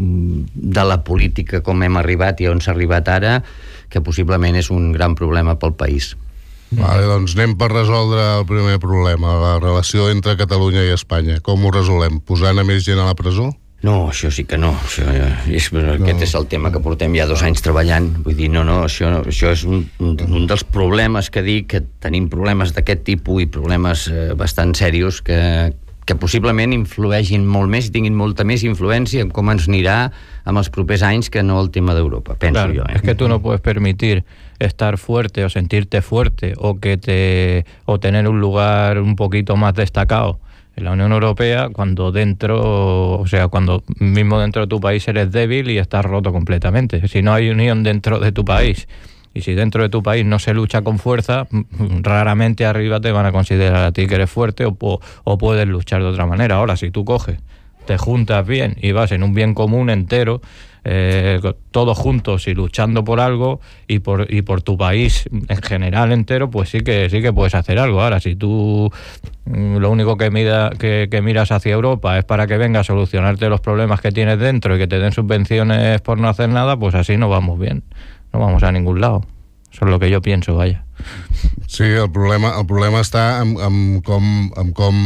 de la política com hem arribat i on s'ha arribat ara, que possiblement és un gran problema pel país. Vale, doncs anem per resoldre el primer problema, la relació entre Catalunya i Espanya. Com ho resolem? Posant a més gent a la presó? No, això sí que no. Això, és, no. Aquest és el tema que portem ja dos anys treballant. Vull dir, no, no, això, això és un, un, un dels problemes que dic, que tenim problemes d'aquest tipus i problemes eh, bastant serios que, que possiblement influeixin molt més i tinguin molta més influència en com ens anirà amb els propers anys que no el tema d'Europa, penso claro, yo. ¿eh? Es que tú no puedes permitir estar fuerte o sentirte fuerte o que te o tener un lugar un poquito más destacado en la Unión Europea cuando dentro, o sea, cuando mismo dentro de tu país eres débil y estás roto completamente. Si no hay unión dentro de tu país y si dentro de tu país no se lucha con fuerza, raramente arriba te van a considerar a ti que eres fuerte o, o puedes luchar de otra manera. Ahora, si tú coges, te juntas bien y vas en un bien común entero, eh, todos juntos y luchando por algo y por y por tu país en general entero, pues sí que sí que puedes hacer algo. Ahora, si tú lo único que, mida, que, que miras hacia Europa es para que venga a solucionarte los problemas que tienes dentro y que te den subvenciones por no hacer nada, pues así no vamos bien, no vamos a ningún lado. Eso es lo que yo pienso, vaya. Sí, el problema, el problema està en, en com, en com,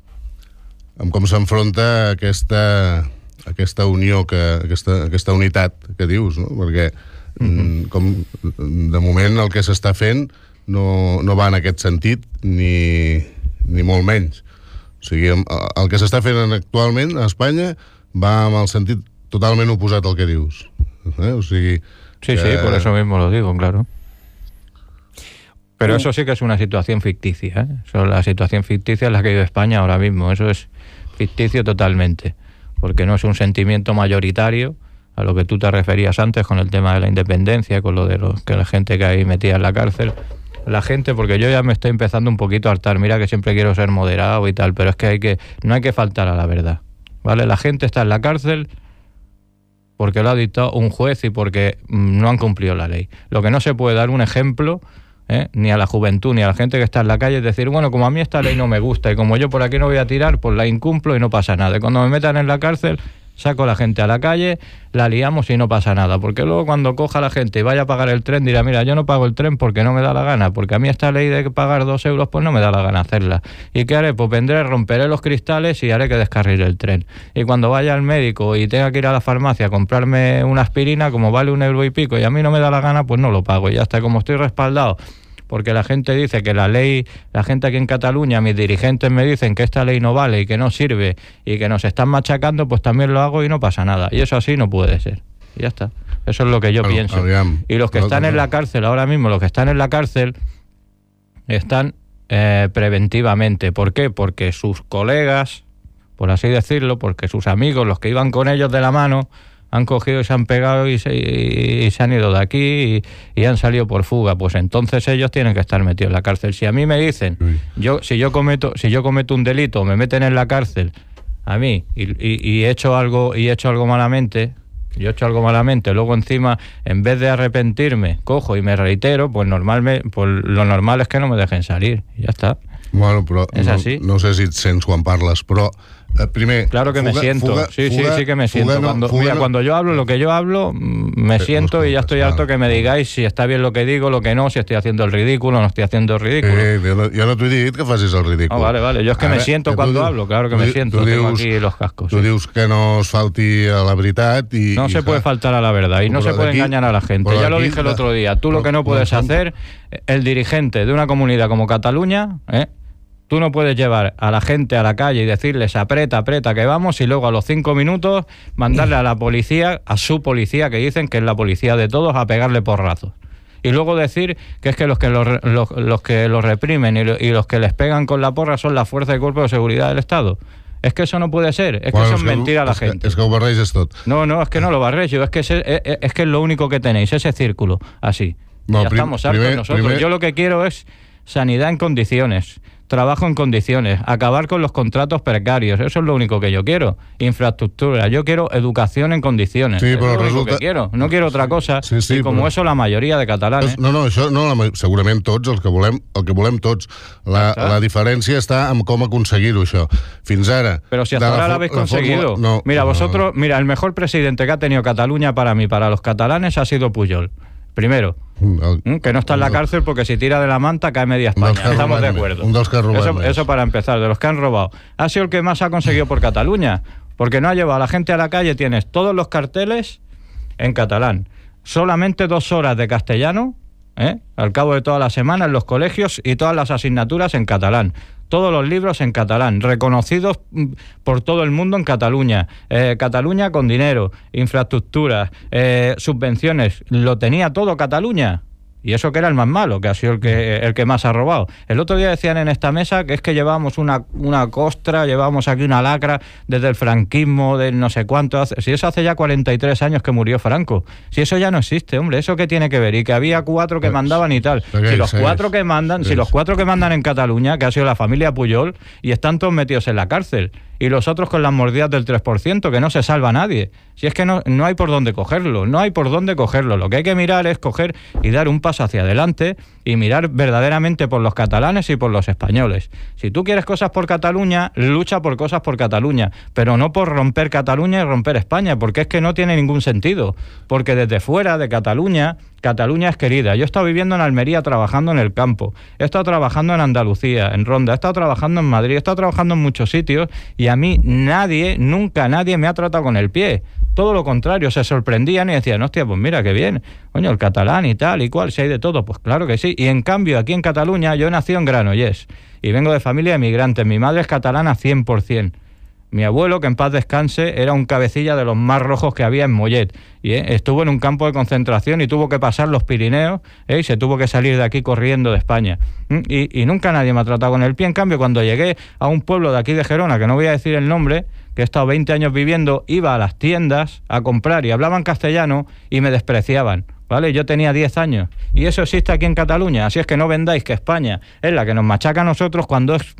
en com s'enfronta aquesta, aquesta unió, que, aquesta, aquesta unitat que dius, no? Perquè mm-hmm. com, de moment el que s'està fent no, no va en aquest sentit ni, ni molt menys. O sigui, el que s'està fent actualment a Espanya va en el sentit totalment oposat al que dius. Eh? O sigui, sí, que... sí, por eso mismo lo digo, claro. Pero eso sí que es una situación ficticia, ¿eh? Eso, la situación ficticia es la que vive España ahora mismo. Eso es ficticio totalmente, porque no es un sentimiento mayoritario a lo que tú te referías antes con el tema de la independencia, con lo de los, que la gente que hay metida en la cárcel. La gente, porque yo ya me estoy empezando un poquito a hartar, mira que siempre quiero ser moderado y tal, pero es que hay que no hay que faltar a la verdad, ¿vale? La gente está en la cárcel porque lo ha dictado un juez y porque no han cumplido la ley. Lo que no se puede dar un ejemplo, ¿eh? Ni a la juventud ni a la gente que está en la calle, es decir, bueno, como a mí esta ley no me gusta y como yo por aquí no voy a tirar, pues la incumplo y no pasa nada. Y cuando me metan en la cárcel, saco a la gente a la calle, la liamos y no pasa nada, porque luego cuando coja la gente y vaya a pagar el tren dirá, mira, yo no pago el tren porque no me da la gana, porque a mí esta ley de pagar dos euros pues no me da la gana hacerla. ¿Y qué haré? Pues vendré, romperé los cristales y haré que descarrile el tren. Y cuando vaya al médico y tenga que ir a la farmacia a comprarme una aspirina, como vale un euro y pico y a mí no me da la gana, pues no lo pago. Y ya está, como estoy respaldado porque la gente dice que la ley, la gente aquí en Cataluña, mis dirigentes me dicen que esta ley no vale y que no sirve y que nos están machacando, pues también lo hago y no pasa nada. Y eso así no puede ser. Y ya está. Eso es lo que yo bueno, pienso. Aviam, y los que están en la cárcel ahora mismo, los que están en la cárcel, están eh, preventivamente. ¿Por qué? Porque sus colegas, por así decirlo, porque sus amigos, los que iban con ellos de la mano, han cogido y se han pegado y se, y, y se han ido de aquí y, y han salido por fuga, pues entonces ellos tienen que estar metidos en la cárcel. Si a mí me dicen, yo si yo cometo si yo cometo un delito, me meten en la cárcel a mí y, y, y he hecho algo y he hecho algo malamente, yo he hecho algo malamente, luego encima en vez de arrepentirme, cojo y me reitero, pues normalmente pues lo normal es que no me dejen salir y ya está. Bueno, però és no, així. no sé si et sents quan parles, però primer... Claro que fuga, me siento, fuga, sí, fuga, sí, sí que me siento. fuga, no, cuando, fuga, mira, no. cuando yo hablo lo que yo hablo, me Eh, siento y ya estoy claro. harto que me digáis si está bien lo que digo, lo que no, si estoy haciendo el ridículo o no estoy haciendo el ridículo. Eh, jo, no, jo no t'he dit que facis el ridícul. No, vale, vale, yo es que Ara, me siento que tu cuando dius- hablo, claro que tu me di- siento, tu tengo dius- aquí los cascos. Tu sí. dius que no es falti a la veritat i... No i se puede clar, faltar a la verdad y no Pero se puede aquí- engañar a la gente. pero Ya lo aquí dije el la- otro día. Tú lo no- que no no puedes son- hacer, el dirigente de una comunidad como Cataluña, ¿eh? Tú no puedes llevar a la gente a la calle y decirles aprieta, aprieta que vamos y luego a los cinco minutos mandarle a la policía, a su policía, que dicen que es la policía de todos, a pegarle porrazos. Y luego decir que es que los que los, los, los que los reprimen y, lo, y los que les pegan con la porra son las fuerzas y cuerpos de seguridad del Estado. Es que eso no puede ser, es Bueno, que eso és es que- mentira a la és que- gente. És que ho barreges tot. No, no, es que no lo barrello, es que ese- es, es- es que es lo único que tenéis, ese círculo, así. No, ya prim- estamos hartos primer- nosotros. primer- Yo lo que quiero es sanidad en condiciones, trabajo en condiciones, acabar con los contratos precarios, eso es lo único que yo quiero. Infraestructura, yo quiero educación en condiciones, Sí, eso però es lo único resulta- que quiero, no quiero otra cosa, Sí, sí, y como però- eso la mayoría de catalanes. No, no, això no, la ma- segurament tots, el que volem, el que volem tots. La, Exacte. la diferència està en com aconseguir-ho, això. Fins ara... Pero si de hasta la ahora for- lo habéis la fórmula- conseguido. No, mira, no. vosotros, mira, el mejor presidente que ha tenido Cataluña para mí, para los catalanes, ha sido Pujol. Primero, El- ¿Mm? que no está en la cárcel porque si tira de la manta cae media Un dels España. que Estamos de roban acuerdo. més. Un dels que roban Eso, més. eso para empezar, de los que han robado. Ha sido el que más ha conseguido por Cataluña, porque no ha llevado a la gente a la calle. Tienes todos los carteles en catalán, solamente dos horas de castellano, ¿eh? al cabo de toda la semana en los colegios y todas las asignaturas en catalán. Todos los libros en catalán, reconocidos mm, por todo el mundo en Cataluña. Eh, Cataluña con dinero, infraestructuras, eh, subvenciones, lo tenía todo Cataluña. Y eso que era el más malo, que ha sido el que, el que más ha robado. El otro día decían en esta mesa que es que llevábamos una, una costra, llevábamos aquí una lacra desde el franquismo, del no sé cuánto. Hace, si eso hace ya cuarenta y tres años que murió Franco. Si eso ya no existe, hombre, ¿eso qué tiene que ver? Y que había cuatro que Pues, mandaban y tal. segueix, Si los segueix. cuatro que mandan, si Segueix. los cuatro que mandan en Cataluña, que ha sido la familia Pujol, y están todos metidos en la cárcel. Y los otros con las mordidas del tres por ciento, que no se salva nadie. Si es que no, no hay por dónde cogerlo, no hay por dónde cogerlo. Lo que hay que mirar es coger y dar un paso hacia adelante y mirar verdaderamente por los catalanes y por los españoles. Si tú quieres cosas por Cataluña, lucha por cosas por Cataluña, pero no por romper Cataluña y romper España, porque es que no tiene ningún sentido. Porque desde fuera de Cataluña, Cataluña es querida. Yo he estado viviendo en Almería trabajando en el campo, he estado trabajando en Andalucía, en Ronda, he estado trabajando en Madrid, he estado trabajando en muchos sitios y a mí nadie, nunca nadie me ha tratado con el pie. Todo lo contrario, se sorprendían y decían, hostia, pues mira qué bien, coño, el catalán y tal y cual, si hay de todo, pues claro que sí. Y en cambio, aquí en Cataluña, yo he nacido en Granollers y vengo de familia de emigrantes, mi madre es catalana cien por ciento. Mi abuelo, que en paz descanse, era un cabecilla de los más rojos que había en Mollet. Y eh, estuvo en un campo de concentración y tuvo que pasar los Pirineos eh, y se tuvo que salir de aquí corriendo de España. Mm, Y, y nunca nadie me ha tratado con el pie. En cambio, cuando llegué a un pueblo de aquí de Gerona, que no voy a decir el nombre, que he estado veinte años viviendo, iba a las tiendas a comprar y hablaban castellano y me despreciaban. ¿Vale? Yo tenía diez años. Y eso existe aquí en Cataluña. Así es que no vendáis que España es la que nos machaca a nosotros cuando es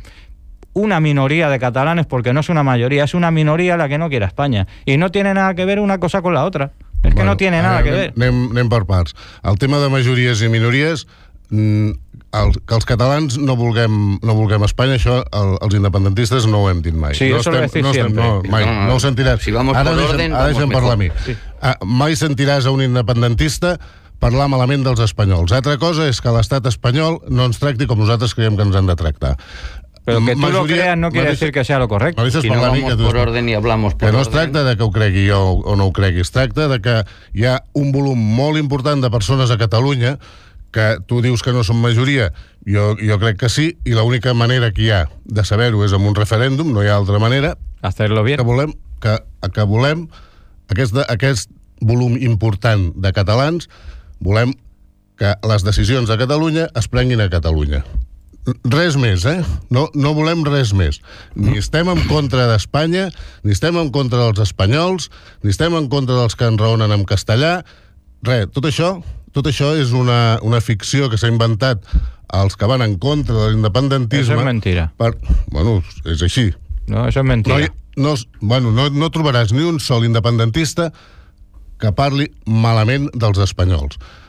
una minoría de catalanes, porque no es una mayoría, es una minoría la que no quiere a España. Y no tiene nada que ver una cosa con la otra. Es que no tiene nada que ver. Anem, anem per parts. El tema de majories i minories, mm, el, que els catalans no vulguem, no vulguem Espanya, això el, els independentistes no ho hem dit mai. Sí, no eso lo decís no siempre. No, mai, No, no, no ho sentiràs. si vamos ara por deixa'm, orden, ara vamos deixa'm parlar a mi. mejor. Sí. Ah, mai sentiràs a un independentista parlar malament dels espanyols. Altra cosa és que l'estat espanyol no ens tracti com nosaltres creiem que ens han de tractar. Pero que tú lo Majoria- creas no quiere me decir deixa- que sea lo correcto. me deixes Si no parlar a mi, vamos que tu- por orden y hablamos por que no es orden. tracta de que ho cregui jo o no ho cregui, es tracta de que hi ha un volum molt important de persones a Catalunya que tu dius que no són majoria, jo, jo crec que sí, i l'única manera que hi ha de saber-ho és amb un referèndum, no hi ha altra manera, Hacerlo bien. que volem que, que volem aquest, aquest volum important de catalans, volem que les decisions de Catalunya es prenguin a Catalunya. Res més, eh? No, no volem res més. Ni estem en contra d'Espanya, ni estem en contra dels espanyols, ni estem en contra dels que enraonen en castellà. Res, tot això, tot això és una, una ficció que s'ha inventat els que van en contra de l'independentisme. Eso es mentira. Per, bueno, és així. No, eso es mentira. No, hi- no, es- bueno, no, no trobaràs ni un sol independentista que parli malament dels espanyols.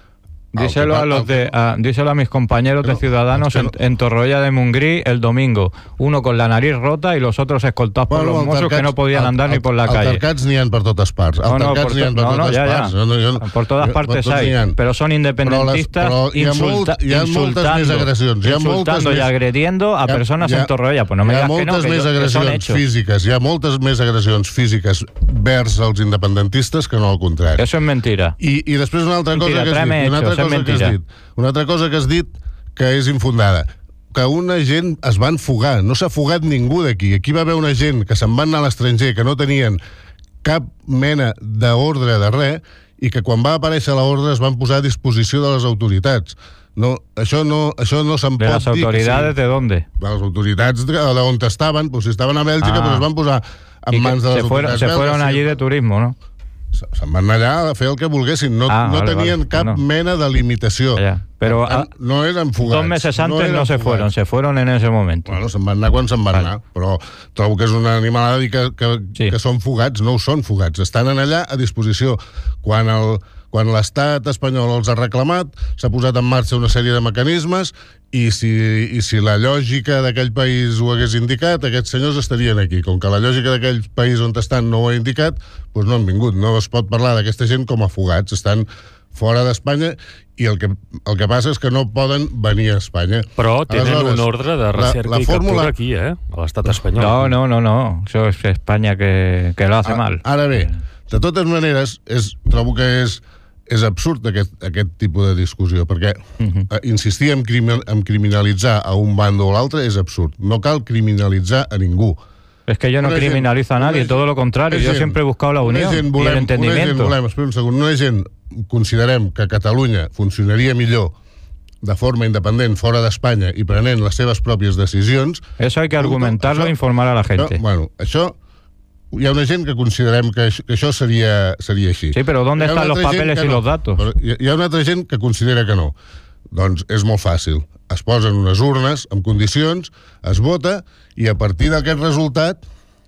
Díselo a los de, a, díselo a mis compañeros no, de Ciudadanos no, en, en Torroella de Montgrí el domingo. Uno con la nariz rota y los otros escoltados bueno, por los Mossos que no podían andar al, ni por la calle. Altercats n'hi ha per totes parts. No, no, por, n'hi ha per no, no, totes ja, ja. parts. No, jo, por todas partes hay, pero son independentistas però les, però insulta, hi ha, molt, hi ha insultando, agressions. Hi ha insultando y agrediendo a personas en Torroella. Pues no me digas que no, que, yo, que son hechos. Físiques, hi ha moltes més agressions físiques vers els independentistes que no al contrari. Eso es mentira. I, i després una altra mentira, cosa que has dit. Una altra cosa que has dit. Una altra cosa que has dit que és infundada. Que una gent es van fugar. No s'ha fugat ningú d'aquí. Aquí va haver una gent que se'n van anar a l'estranger, que no tenien cap mena d'ordre de res, i que quan va aparèixer l'ordre es van posar a disposició de les autoritats. No, això no, això no se'n pot dir. ¿De las autoridades sí. de dónde? De les autoritats d'on estaven, pues si estaven a Bèlgica, ah. pues es van posar en mans de les se fueron, autoritats. Se fueron allí de turismo, ¿no? Se'n van allà a fer el que volguessin. No, ah, no vale, tenien vale. cap no. mena de limitació. Ja. Pero a, no eren fugats. Dos meses antes no, no se fugats. fueron, se fueron en ese momento. Bueno, se'n van anar quan se'n van vale. anar, però trobo que és una animalada dir que, que, sí. que són fugats. No ho són fugats, estan allà a disposició. Quan el quan l'estat espanyol els ha reclamat, s'ha posat en marxa una sèrie de mecanismes i si, i si la lògica d'aquell país ho hagués indicat, aquests senyors estarien aquí. Com que la lògica d'aquell país on estan no ho ha indicat, doncs no han vingut. No es pot parlar d'aquesta gent com a fugats. Estan fora d'Espanya i el que, el que passa és que no poden venir a Espanya. Però tenen Aleshores, un ordre de recerca la, la i fórmula... captura aquí, eh? A l'estat espanyol. No, no, no, no. Això és Espanya que, que lo hace a, mal. Ara bé, de totes maneres, és, trobo que és és absurd aquest, aquest tipus de discussió, perquè uh-huh. eh, insistir en, crimin, en criminalitzar a un bando o l'altre és absurd. No cal criminalitzar a ningú. Es que yo no criminalizo a nadie, todo lo contrario. Yo siempre he buscado la unión y el entendimiento. Una gent volem, espera un segon, una gent considerem que Catalunya funcionaria millor de forma independent fora d'Espanya i prenent les seves pròpies decisions. Eso hay que argumentarlo e informar a la gente. Això, bueno, això... Hi ha una gent que considerem que això, que això seria, seria així. Sí, però ¿dónde están los papeles y no. los datos? Però hi, hi ha una altra gent que considera que no. Doncs és molt fàcil. Es posen unes urnes amb condicions, es vota, i a partir d'aquest resultat,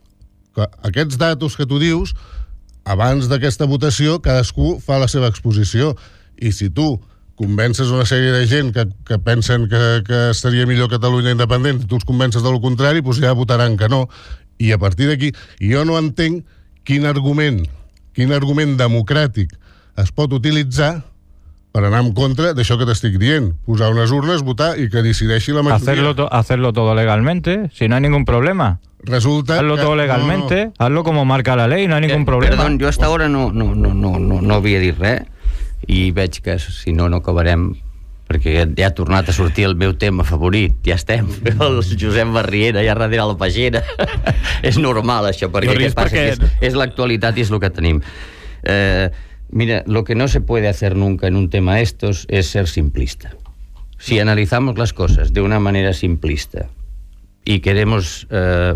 aquests datos que tu dius, abans d'aquesta votació, cadascú fa la seva exposició. I si tu convences una sèrie de gent que, que pensen que, que seria millor Catalunya independent, tu els convences del contrari, doncs ja votaran que no. I a partir d'aquí, jo no entenc quin argument, quin argument democràtic es pot utilitzar per anar en contra d'això que t'estic dient. Posar unes urnes, votar i que decideixi la majoria. Hacerlo, to hacerlo todo legalmente, si no hay ningún problema. Resulta hazlo que, todo legalmente, no, no. hazlo como marca la ley, no hay ningún eh, problema. Perdón, jo hasta ahora no, no, no, no, no, no havia dit res i veig que si no, no acabarem perquè ja ha tornat a sortir el meu tema favorit, ja estem, el Josep Barriera ja darrere la pagina. És normal això, perquè, no passa perquè... és, és l'actualitat i és el que tenim. Eh, mira, lo que no se puede hacer nunca en un tema estos es ser simplista. Si analizamos las cosas de una manera simplista y queremos eh,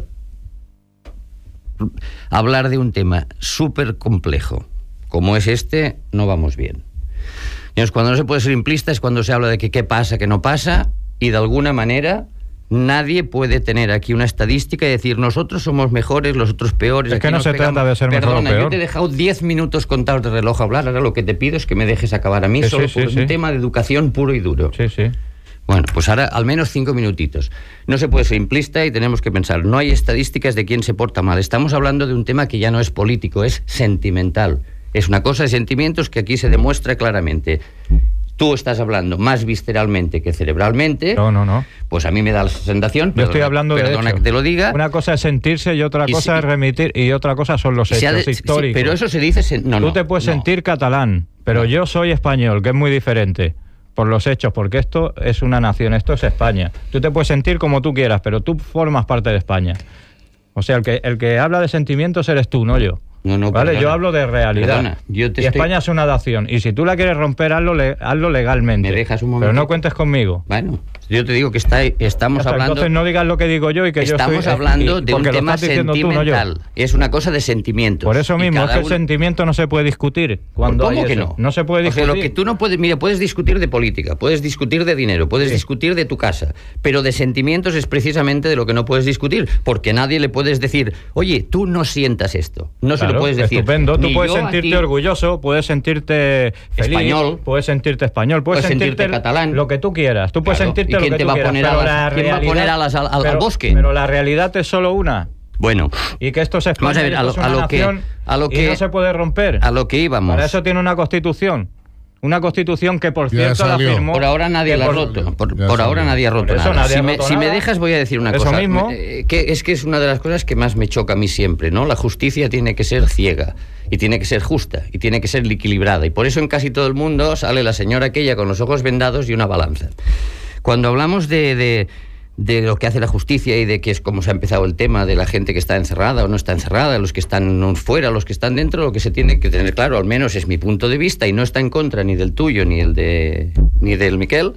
hablar de un tema súper complejo como es este, no vamos bien. Entonces, cuando no se puede ser simplista es cuando se habla de que qué pasa, qué no pasa, y de alguna manera nadie puede tener aquí una estadística y decir nosotros somos mejores, los otros peores. Es que no se pegamos. trata de ser Perdona, mejor o peor. Yo te he dejado diez minutos contados de reloj a hablar, ahora lo que te pido es que me dejes acabar a mí, sí, solo sí, por sí, un sí. tema de educación puro y duro. Sí, sí. Bueno, pues ahora al menos cinco minutitos. No se puede ser simplista y tenemos que pensar, no hay estadísticas de quién se porta mal. Estamos hablando de un tema que ya no es político, es sentimental. Es una cosa de sentimientos que aquí se demuestra claramente. Tú estás hablando más visceralmente que cerebralmente. No, no, no. Pues a mí me da la sensación. Yo perdona, estoy hablando de Perdona hecho. que te lo diga. Una cosa es sentirse y otra y cosa si, es remitir y otra cosa son los hechos de, históricos. Sí, pero eso se dice... Sen, no, Tú no, te puedes no. sentir catalán, pero no. Yo soy español, que es muy diferente. Por los hechos, porque esto es una nación, esto es España. Tú te puedes sentir como tú quieras, pero tú formas parte de España. O sea, el que, el que habla de sentimientos eres tú, no yo. No, no, ¿vale? perdona. Yo hablo de realidad. Perdona, yo te y estoy... España es una nación. Y si tú la quieres romper, hazlo, le, hazlo legalmente. ¿Me dejas un momento? Pero no cuentes conmigo. Bueno, yo te digo que está, estamos Hasta hablando... Entonces no digas lo que digo yo y que estamos yo estoy... hablando y, de un tema sentimental. Tú, no es una cosa de sentimientos. Por eso mismo, es que uno... el sentimiento no se puede discutir. Cuando ¿Cómo hay que eso. no? No se puede discutir. O sea, lo que tú no puedes... Mira, puedes discutir de política, puedes discutir de dinero, puedes sí. discutir de tu casa, pero de sentimientos es precisamente de lo que no puedes discutir, porque nadie le puedes decir, oye, tú no sientas esto. No se claro. lo claro, puedes decir. Estupendo. Tú puedes yo sentirte orgulloso, puedes sentirte feliz, español, puedes sentirte español, puedes, puedes sentirte, sentirte catalán, lo que tú quieras. Tú puedes claro. sentirte ¿Y quién lo que te tú va a quieras. poner Pero alas, la ¿quién realidad, va a poner alas al, al, pero, al bosque? Pero la realidad es solo una. Bueno. Y que esto es España, Vamos a ver, a lo, es una a lo nación que, a lo que, y no se puede romper. A lo que íbamos. Para eso tiene una constitución. Una constitución que, por Ya cierto, la salió. firmó... Por ahora nadie la ha por, roto. Por, Ya por salió. ahora nadie ha roto Por eso nada. nadie Si, ha me, roto si nada. me dejas, voy a decir una Eso cosa. mismo. Eh, que es que es una de las cosas que más me choca a mí siempre, ¿no? La justicia tiene que ser ciega, y tiene que ser justa, y tiene que ser equilibrada. Y por eso en casi todo el mundo sale la señora aquella con los ojos vendados y una balanza. Cuando hablamos de... de de lo que hace la justicia y de que es como se ha empezado el tema de la gente que está encerrada o no está encerrada, los que están fuera, los que están dentro, lo que se tiene que tener claro, al menos es mi punto de vista, y no está en contra ni del tuyo ni el de ni del Miquel,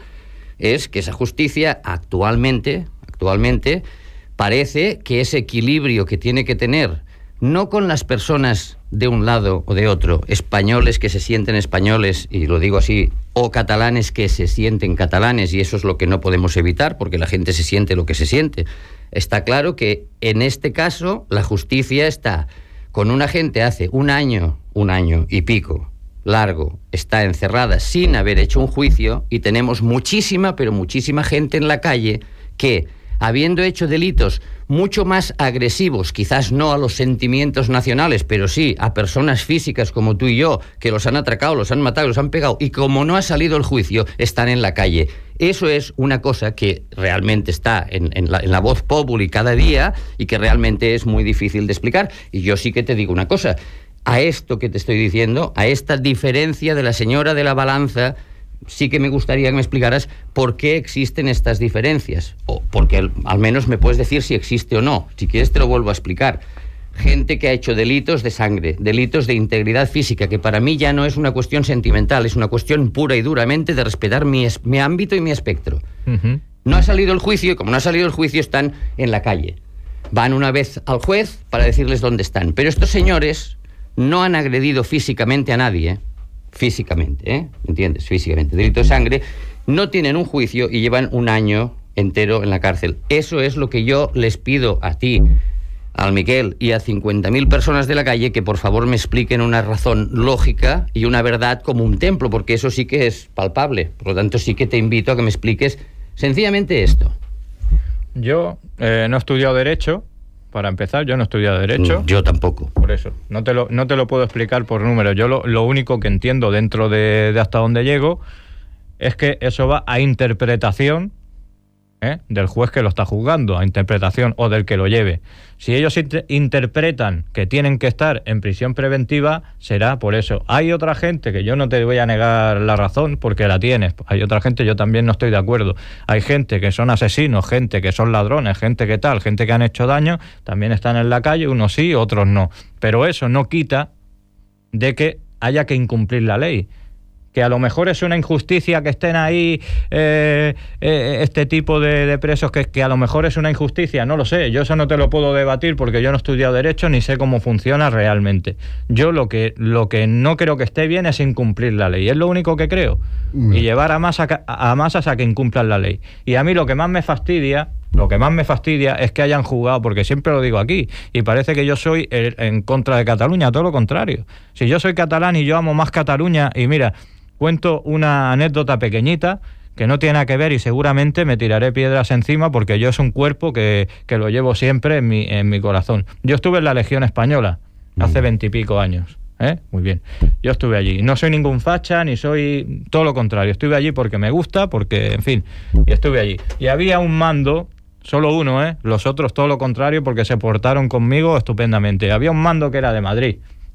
es que esa justicia actualmente, actualmente parece que ese equilibrio que tiene que tener, no con las personas de un lado o de otro, españoles que se sienten españoles, y lo digo así, o catalanes que se sienten catalanes, y eso es lo que no podemos evitar, porque la gente se siente lo que se siente. Está claro que en este caso la justicia está con una gente hace un año, un año y pico, largo, está encerrada sin haber hecho un juicio, y tenemos muchísima, pero muchísima gente en la calle que, habiendo hecho delitos mucho más agresivos, quizás no a los sentimientos nacionales, pero sí a personas físicas como tú y yo, que los han atracado, los han matado, los han pegado, y como no ha salido el juicio, están en la calle. Eso es una cosa que realmente está en, en, la, en la voz populi cada día, y que realmente es muy difícil de explicar. Y yo sí que te digo una cosa, a esto que te estoy diciendo, a esta diferencia de la señora de la balanza, sí que me gustaría que me explicaras por qué existen estas diferencias, o porque al, al menos me puedes decir si existe o no. Si quieres te lo vuelvo a explicar. Gente que ha hecho delitos de sangre, delitos de integridad física, que para mí ya no es una cuestión sentimental, es una cuestión pura y duramente de respetar mi, es, mi ámbito y mi espectro. Uh-huh. No ha salido el juicio, y como no ha salido el juicio están en la calle. Van una vez al juez para decirles dónde están. Pero estos señores no han agredido físicamente a nadie, ¿eh? Físicamente, ¿eh? ¿Entiendes? Físicamente. Delito de sangre, no tienen un juicio y llevan un año entero en la cárcel. Eso es lo que yo les pido a ti, al Miquel y a cincuenta mil personas de la calle, que por favor me expliquen una razón lógica y una verdad como un templo, porque eso sí que es palpable. Por lo tanto, sí que te invito a que me expliques sencillamente esto. Yo eh, no he estudiado Derecho. Para empezar, yo no he estudiado Derecho. Yo tampoco. Por eso, no te lo, no te lo puedo explicar por números. Yo lo, lo único que entiendo dentro de, de hasta donde llego es que eso va a interpretación, ¿eh?, del juez que lo está juzgando, a interpretación, o del que lo lleve. Si ellos inter- interpretan que tienen que estar en prisión preventiva, será por eso. Hay otra gente, que yo no te voy a negar la razón, porque la tienes. Hay otra gente, yo también no estoy de acuerdo. Hay gente que son asesinos, gente que son ladrones, gente que tal, gente que han hecho daño, también están en la calle, unos sí, otros no. Pero eso no quita de que haya que incumplir la ley. Que a lo mejor es una injusticia que estén ahí eh, eh, este tipo de, de presos, que, que a lo mejor es una injusticia, no lo sé, yo eso no te lo puedo debatir porque yo no he estudiado Derecho ni sé cómo funciona realmente. Yo lo que, lo que no creo que esté bien es incumplir la ley, es lo único que creo, mm. y llevar a, masa, a masas a que incumplan la ley. Y a mí lo que más me fastidia, lo que más me fastidia es que hayan jugado, porque siempre lo digo aquí, y parece que yo soy el, en contra de Cataluña, todo lo contrario. Si yo soy catalán y yo amo más Cataluña, y mira, cuento una anécdota pequeñita que no tiene nada que ver, y seguramente me tiraré piedras encima porque yo es un cuerpo que, que lo llevo siempre en mi, en mi corazón. Yo estuve en la Legión Española hace veintipico años, ¿eh? Muy bien. Yo estuve allí. No soy ningún facha, ni soy... todo lo contrario. Estuve allí porque me gusta, porque, en fin, y estuve allí. Y había un mando, solo uno, ¿eh? Los otros todo lo contrario, porque se portaron conmigo estupendamente. Había un mando que era de Madrid.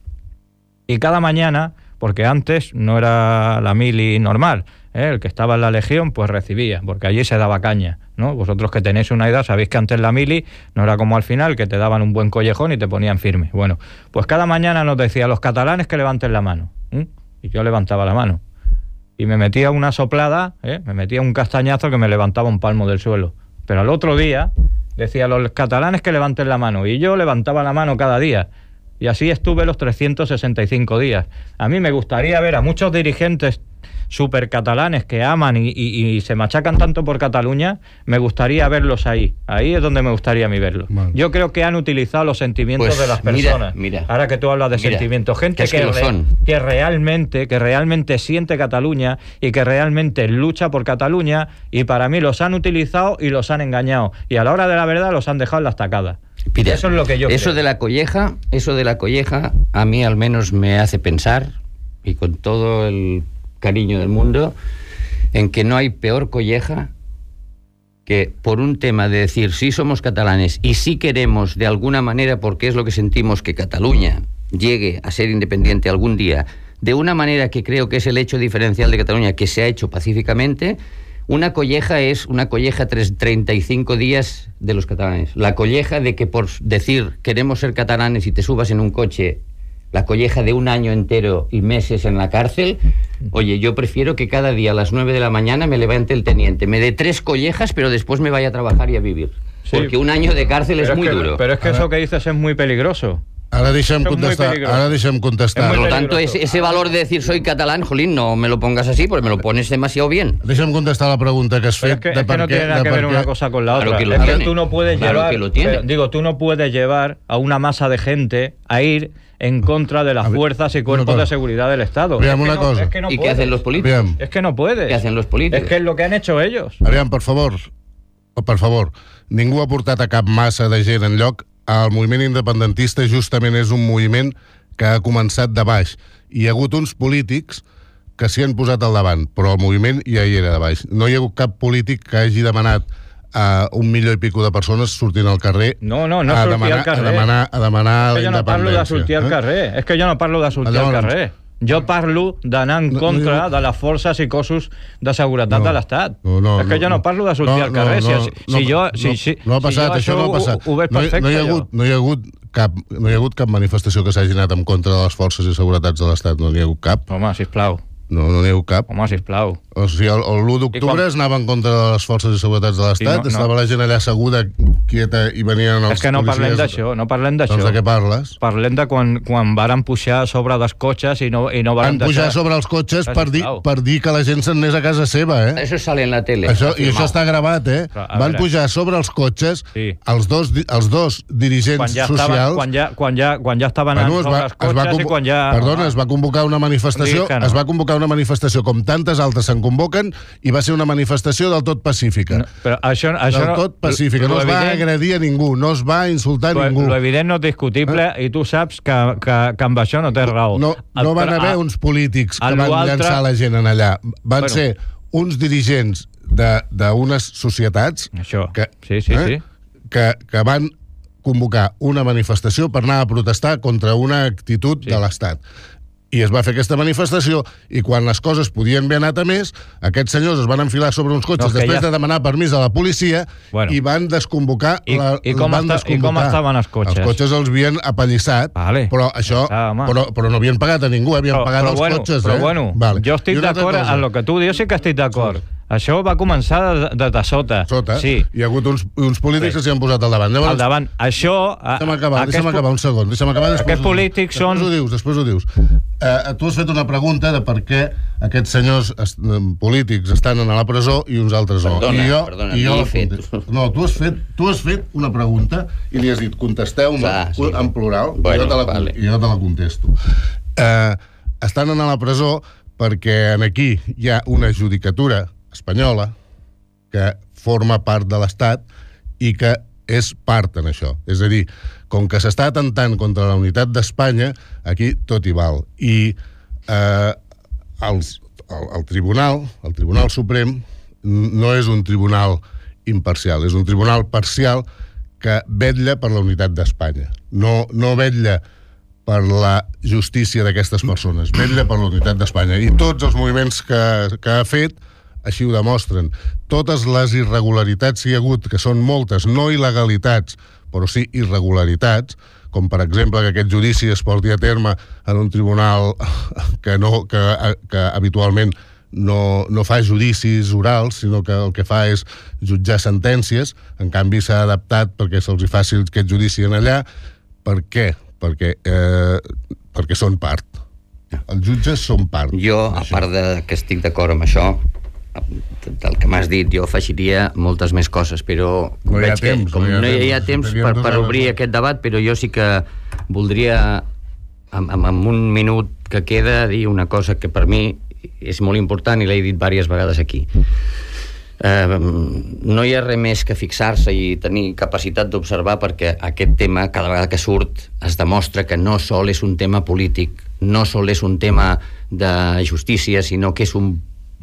Y cada mañana... porque antes no era la mili normal, ¿eh? El que estaba en la Legión pues recibía, porque allí se daba caña, ¿no? Vosotros que tenéis una edad sabéis que antes la mili no era como al final, que te daban un buen collejón y te ponían firme. Bueno, pues cada mañana nos decía, los catalanes que levanten la mano, ¿eh? Y yo levantaba la mano y me metía una soplada, ¿eh? Me metía un castañazo que me levantaba un palmo del suelo. Pero al otro día decía, los catalanes que levanten la mano, y yo levantaba la mano cada día. Y así estuve los trescientos sesenta y cinco días. A mí me gustaría ver a muchos dirigentes supercatalanes que aman y, y, y se machacan tanto por Cataluña, me gustaría verlos ahí. Ahí es donde me gustaría a mí verlos. Vale. Yo creo que han utilizado los sentimientos Pues de las mira, personas. mira. Ahora que tú hablas de Mira, sentimientos, gente que es que, que lo re- son. que realmente, que realmente siente Cataluña y que realmente lucha por Cataluña, y para mí los han utilizado y los han engañado. Y a la hora de la verdad los han dejado en la estacada. Mira, Eso es lo que yo eso creo. de la colleja, eso de la colleja, a mí al menos me hace pensar, y con todo el cariño del mundo, en que no hay peor colleja que por un tema de decir sí somos catalanes y sí queremos de alguna manera, porque es lo que sentimos, que Cataluña llegue a ser independiente algún día, de una manera que creo que es el hecho diferencial de Cataluña, que se ha hecho pacíficamente. Una colleja es una colleja tres, treinta y cinco días de los catalanes. La colleja de que por decir queremos ser catalanes y te subas en un coche, la colleja de un año entero y meses en la cárcel. Oye, yo prefiero que cada día a las nueve de la mañana me levante el teniente, me dé tres collejas, pero después me vaya a trabajar y a vivir. Sí. Porque un año de cárcel Pero es muy que, duro. Pero es que Ara- eso que dices es muy peligroso. Ara deixa'm Això és molt contestar. peligroso. Ara deixa'm contestar. És Por muy lo tanto, peligroso. ese, ese valor de decir soy catalán, jolín, no me lo pongas así, porque me lo pones demasiado bien. Deixa'm contestar la pregunta que has Pero fet. es que, de es que per no què- tiene nada de que per ver què- una cosa con la Claro otra. que lo es que tiene. tú no puedes Claro llevar, que lo tiene. eh, digo, tú no puedes llevar a una masa de gente a ir en contra de las A ver, fuerzas y una cuerpos cosa. de seguridad del Estado. Aviam, es que una no, cosa. Es que no ¿Y qué puedes. hacen los políticos? Aviam, Es que no puedes. ¿Qué hacen los políticos? Es que es lo que han hecho ellos. aviam, per favor, per favor, ningú ha portat a cap massa de gent enlloc. El moviment independentista justament és un moviment que ha començat de baix. Hi ha hagut uns polítics que s'hi han posat al davant, però el moviment ja hi era de baix. No hi ha hagut cap polític que hagi demanat a un milió i pico de persones sortint al carrer No, no, no a sortir demanar, al carrer. a demanar, a demanar Es que la jo no parlo de independència. sortir al eh? carrer. És que jo no parlo de sortir al Llavors- carrer. Jo parlo d'anar en No, no contra diu- de les forces i cossos de seguretat No, de l'Estat. no, no, és que jo no, no. parlo de sortir No, al carrer. no, no, si, no, si, jo, no, si, si, no ha passat, si jo això no ha ho- passat. Ho, ho veig no, hi- perfecte, no, hi ha jo. hagut, no hi ha hagut cap, no hi ha hagut cap manifestació que s'hagi anat en contra de les forces i seguretats de l'Estat, no n'hi ha hagut cap. Home, sisplau. No, no n'hi ha hagut cap. Home, sisplau. O sigui, el, el l'u d'octubre quan- es anava en contra de les forces i seguretats de l'Estat, Sí, no, no. estava la gent allà asseguda, quieta, i venien els És que no parlem policies. d'això, no parlem d'això. Doncs de què parles? Parlem de quan, quan varen pujar a sobre dels cotxes i no, i no Van varen pujar deixar... sobre els cotxes Ah, per dir, sisplau. per dir que la gent se'n anés a casa seva, eh? Eso sale en la tele. Això, I afirmado. això està gravat, eh? Però, a Van veure. pujar sobre els cotxes Sí. els, dos, di- els dos dirigents quan ja, socials. estaven, quan, ja, quan, ja, quan ja estaven Bueno, anant es sobre va, els es va, cotxes i convo- quan ja... perdona, es va convocar una manifestació, Digues que no. es va convocar una manifestació com tantes altres se'n convoquen i va ser una manifestació del tot pacífica. No, però això, això del no, tot pacífica. No lo es va evident- agredir a ningú, no es va insultar a Lo, ningú. lo evident no és discutible i tu saps que, que, que amb això no tens raó. No, no van Però, haver a- uns polítics que a van lo altre- llançar la gent en allà. Van Bueno. ser uns dirigents de- d'unes societats Això, que, sí, sí, sí. que, que van convocar una manifestació per anar a protestar contra una actitud Sí. de l'Estat. I es va fer aquesta manifestació i quan les coses podien haver anat a més, aquests senyors es van enfilar sobre uns cotxes No, que després ja- de demanar permís a la policia Bueno. i van desconvocar... I- la, i com van esta- i com desconvocar. estaven els cotxes? Els cotxes els havien apallissat, Vale. però això... Ah, home. però, però no havien pagat a ningú, havien Però, pagat però, els bueno, cotxes. però eh? bueno, Vale. jo I estic una altra d'acord cosa. en el que tu dius, sí que estic d'acord. Això va començar de, de, de sota. Sota, Sí. hi ha hagut uns, uns polítics Sí. que s'hi han posat al davant. Llavors, Al davant. Això... a- Deixa'm acabar, aquests deixa'm po- acabar un segon. Deixa'm acabar, després Aquests ho dius. polítics són- Després ho dius, després ho dius. Uh, tu has fet una pregunta de per què aquests senyors es, um, polítics estan a la presó i uns altres no. Perdona, I jo, perdona, i jo ni la he fet. contesto. No, tu has, fet, tu has fet una pregunta i li has dit contesteu-me Clar, sí. en plural Bueno, i, jo te la, vale. i jo te la contesto. Uh, estan a la presó perquè en aquí hi ha una judicatura espanyola que forma part de l'Estat i que és part en això. És a dir, com que s'està atentant contra la unitat d'Espanya, aquí tot hi val. I eh, els, el, el tribunal, el Tribunal Suprem, no és un tribunal imparcial, és un tribunal parcial que vetlla per la unitat d'Espanya. No, no vetlla per la justícia d'aquestes persones, vetlla per la unitat d'Espanya. I tots els moviments que, que ha fet així ho demostren. Totes les irregularitats que hi ha hagut, que són moltes, no il·legalitats, però sí irregularitats, com per exemple que aquest judici es porti a terme en un tribunal que, no, que, que habitualment no, no fa judicis orals, sinó que el que fa és jutjar sentències. En canvi s'ha adaptat perquè se'ls hi faci aquest judici en allà. Per què? Perquè, eh, perquè són part. Els jutges són part. Jo, a part de que estic d'acord amb això, del que m'has dit, jo afegiria moltes més coses, però no hi ha veig temps, que, com no hi ha no hi ha temps, temps per, per obrir aquest debat, però jo sí que voldria, amb, amb un minut que queda, dir una cosa que per mi és molt important i l'he dit diverses vegades aquí. Eh, no hi ha res més que fixar-se i tenir capacitat d'observar, perquè aquest tema, cada vegada que surt, es demostra que no sol és un tema polític, no sol és un tema de justícia, sinó que és un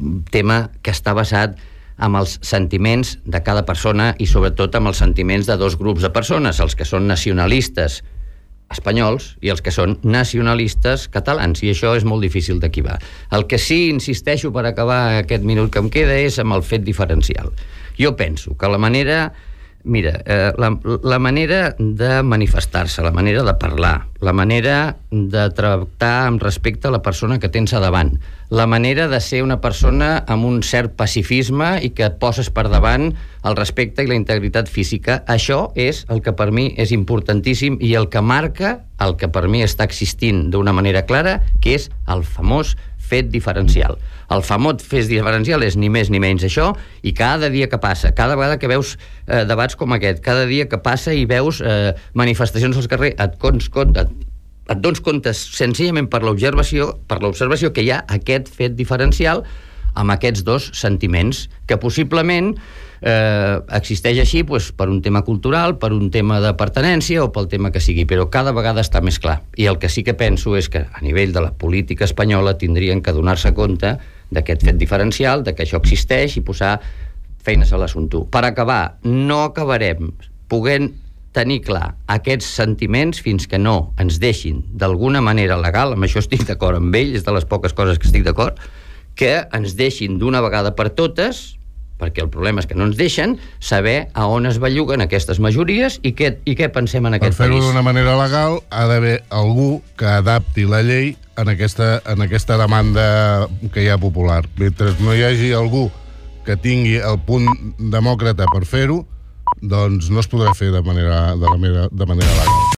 tema que està basat amb els sentiments de cada persona i sobretot amb els sentiments de dos grups de persones, els que són nacionalistes espanyols i els que són nacionalistes catalans, i això és molt difícil d'equivar. El que sí insisteixo per acabar aquest minut que em queda és amb el fet diferencial. Jo penso que la manera Mira, eh, la, la manera de manifestar-se, la manera de parlar, la manera de tractar amb respecte a la persona que tens a davant, la manera de ser una persona amb un cert pacifisme i que et poses per davant el respecte i la integritat física, això és el que per mi és importantíssim i el que marca el que per mi està existint d'una manera clara, que és el famós fet diferencial. El famós fet diferencial és ni més ni menys això, i cada dia que passa, cada vegada que veus eh, debats com aquest, cada dia que passa i veus eh, manifestacions al carrer, et, cons, et, et dones compte senzillament per l'observació per l'observació que hi ha aquest fet diferencial amb aquests dos sentiments, que possiblement eh, existeix així pues, per un tema cultural, per un tema de pertinença o pel tema que sigui, però cada vegada està més clar. I el que sí que penso és que a nivell de la política espanyola tindrien que donar-se compte d'aquest fet diferencial, de que això existeix i posar feines a l'assumpte. Per acabar, no acabarem podent tenir clar aquests sentiments fins que no ens deixin d'alguna manera legal, amb això estic d'acord amb ell, és de les poques coses que estic d'acord, que ens deixin d'una vegada per totes, perquè el problema és que no ens deixen, saber a on es belluguen aquestes majories i què, i què pensem en aquest país. Per fer-ho d'una manera legal ha d'haver algú que adapti la llei en aquesta, en aquesta demanda que hi ha popular. Mentre no hi hagi algú que tingui el punt demòcrata per fer-ho, doncs no es podrà fer de manera, de manera, de manera legal.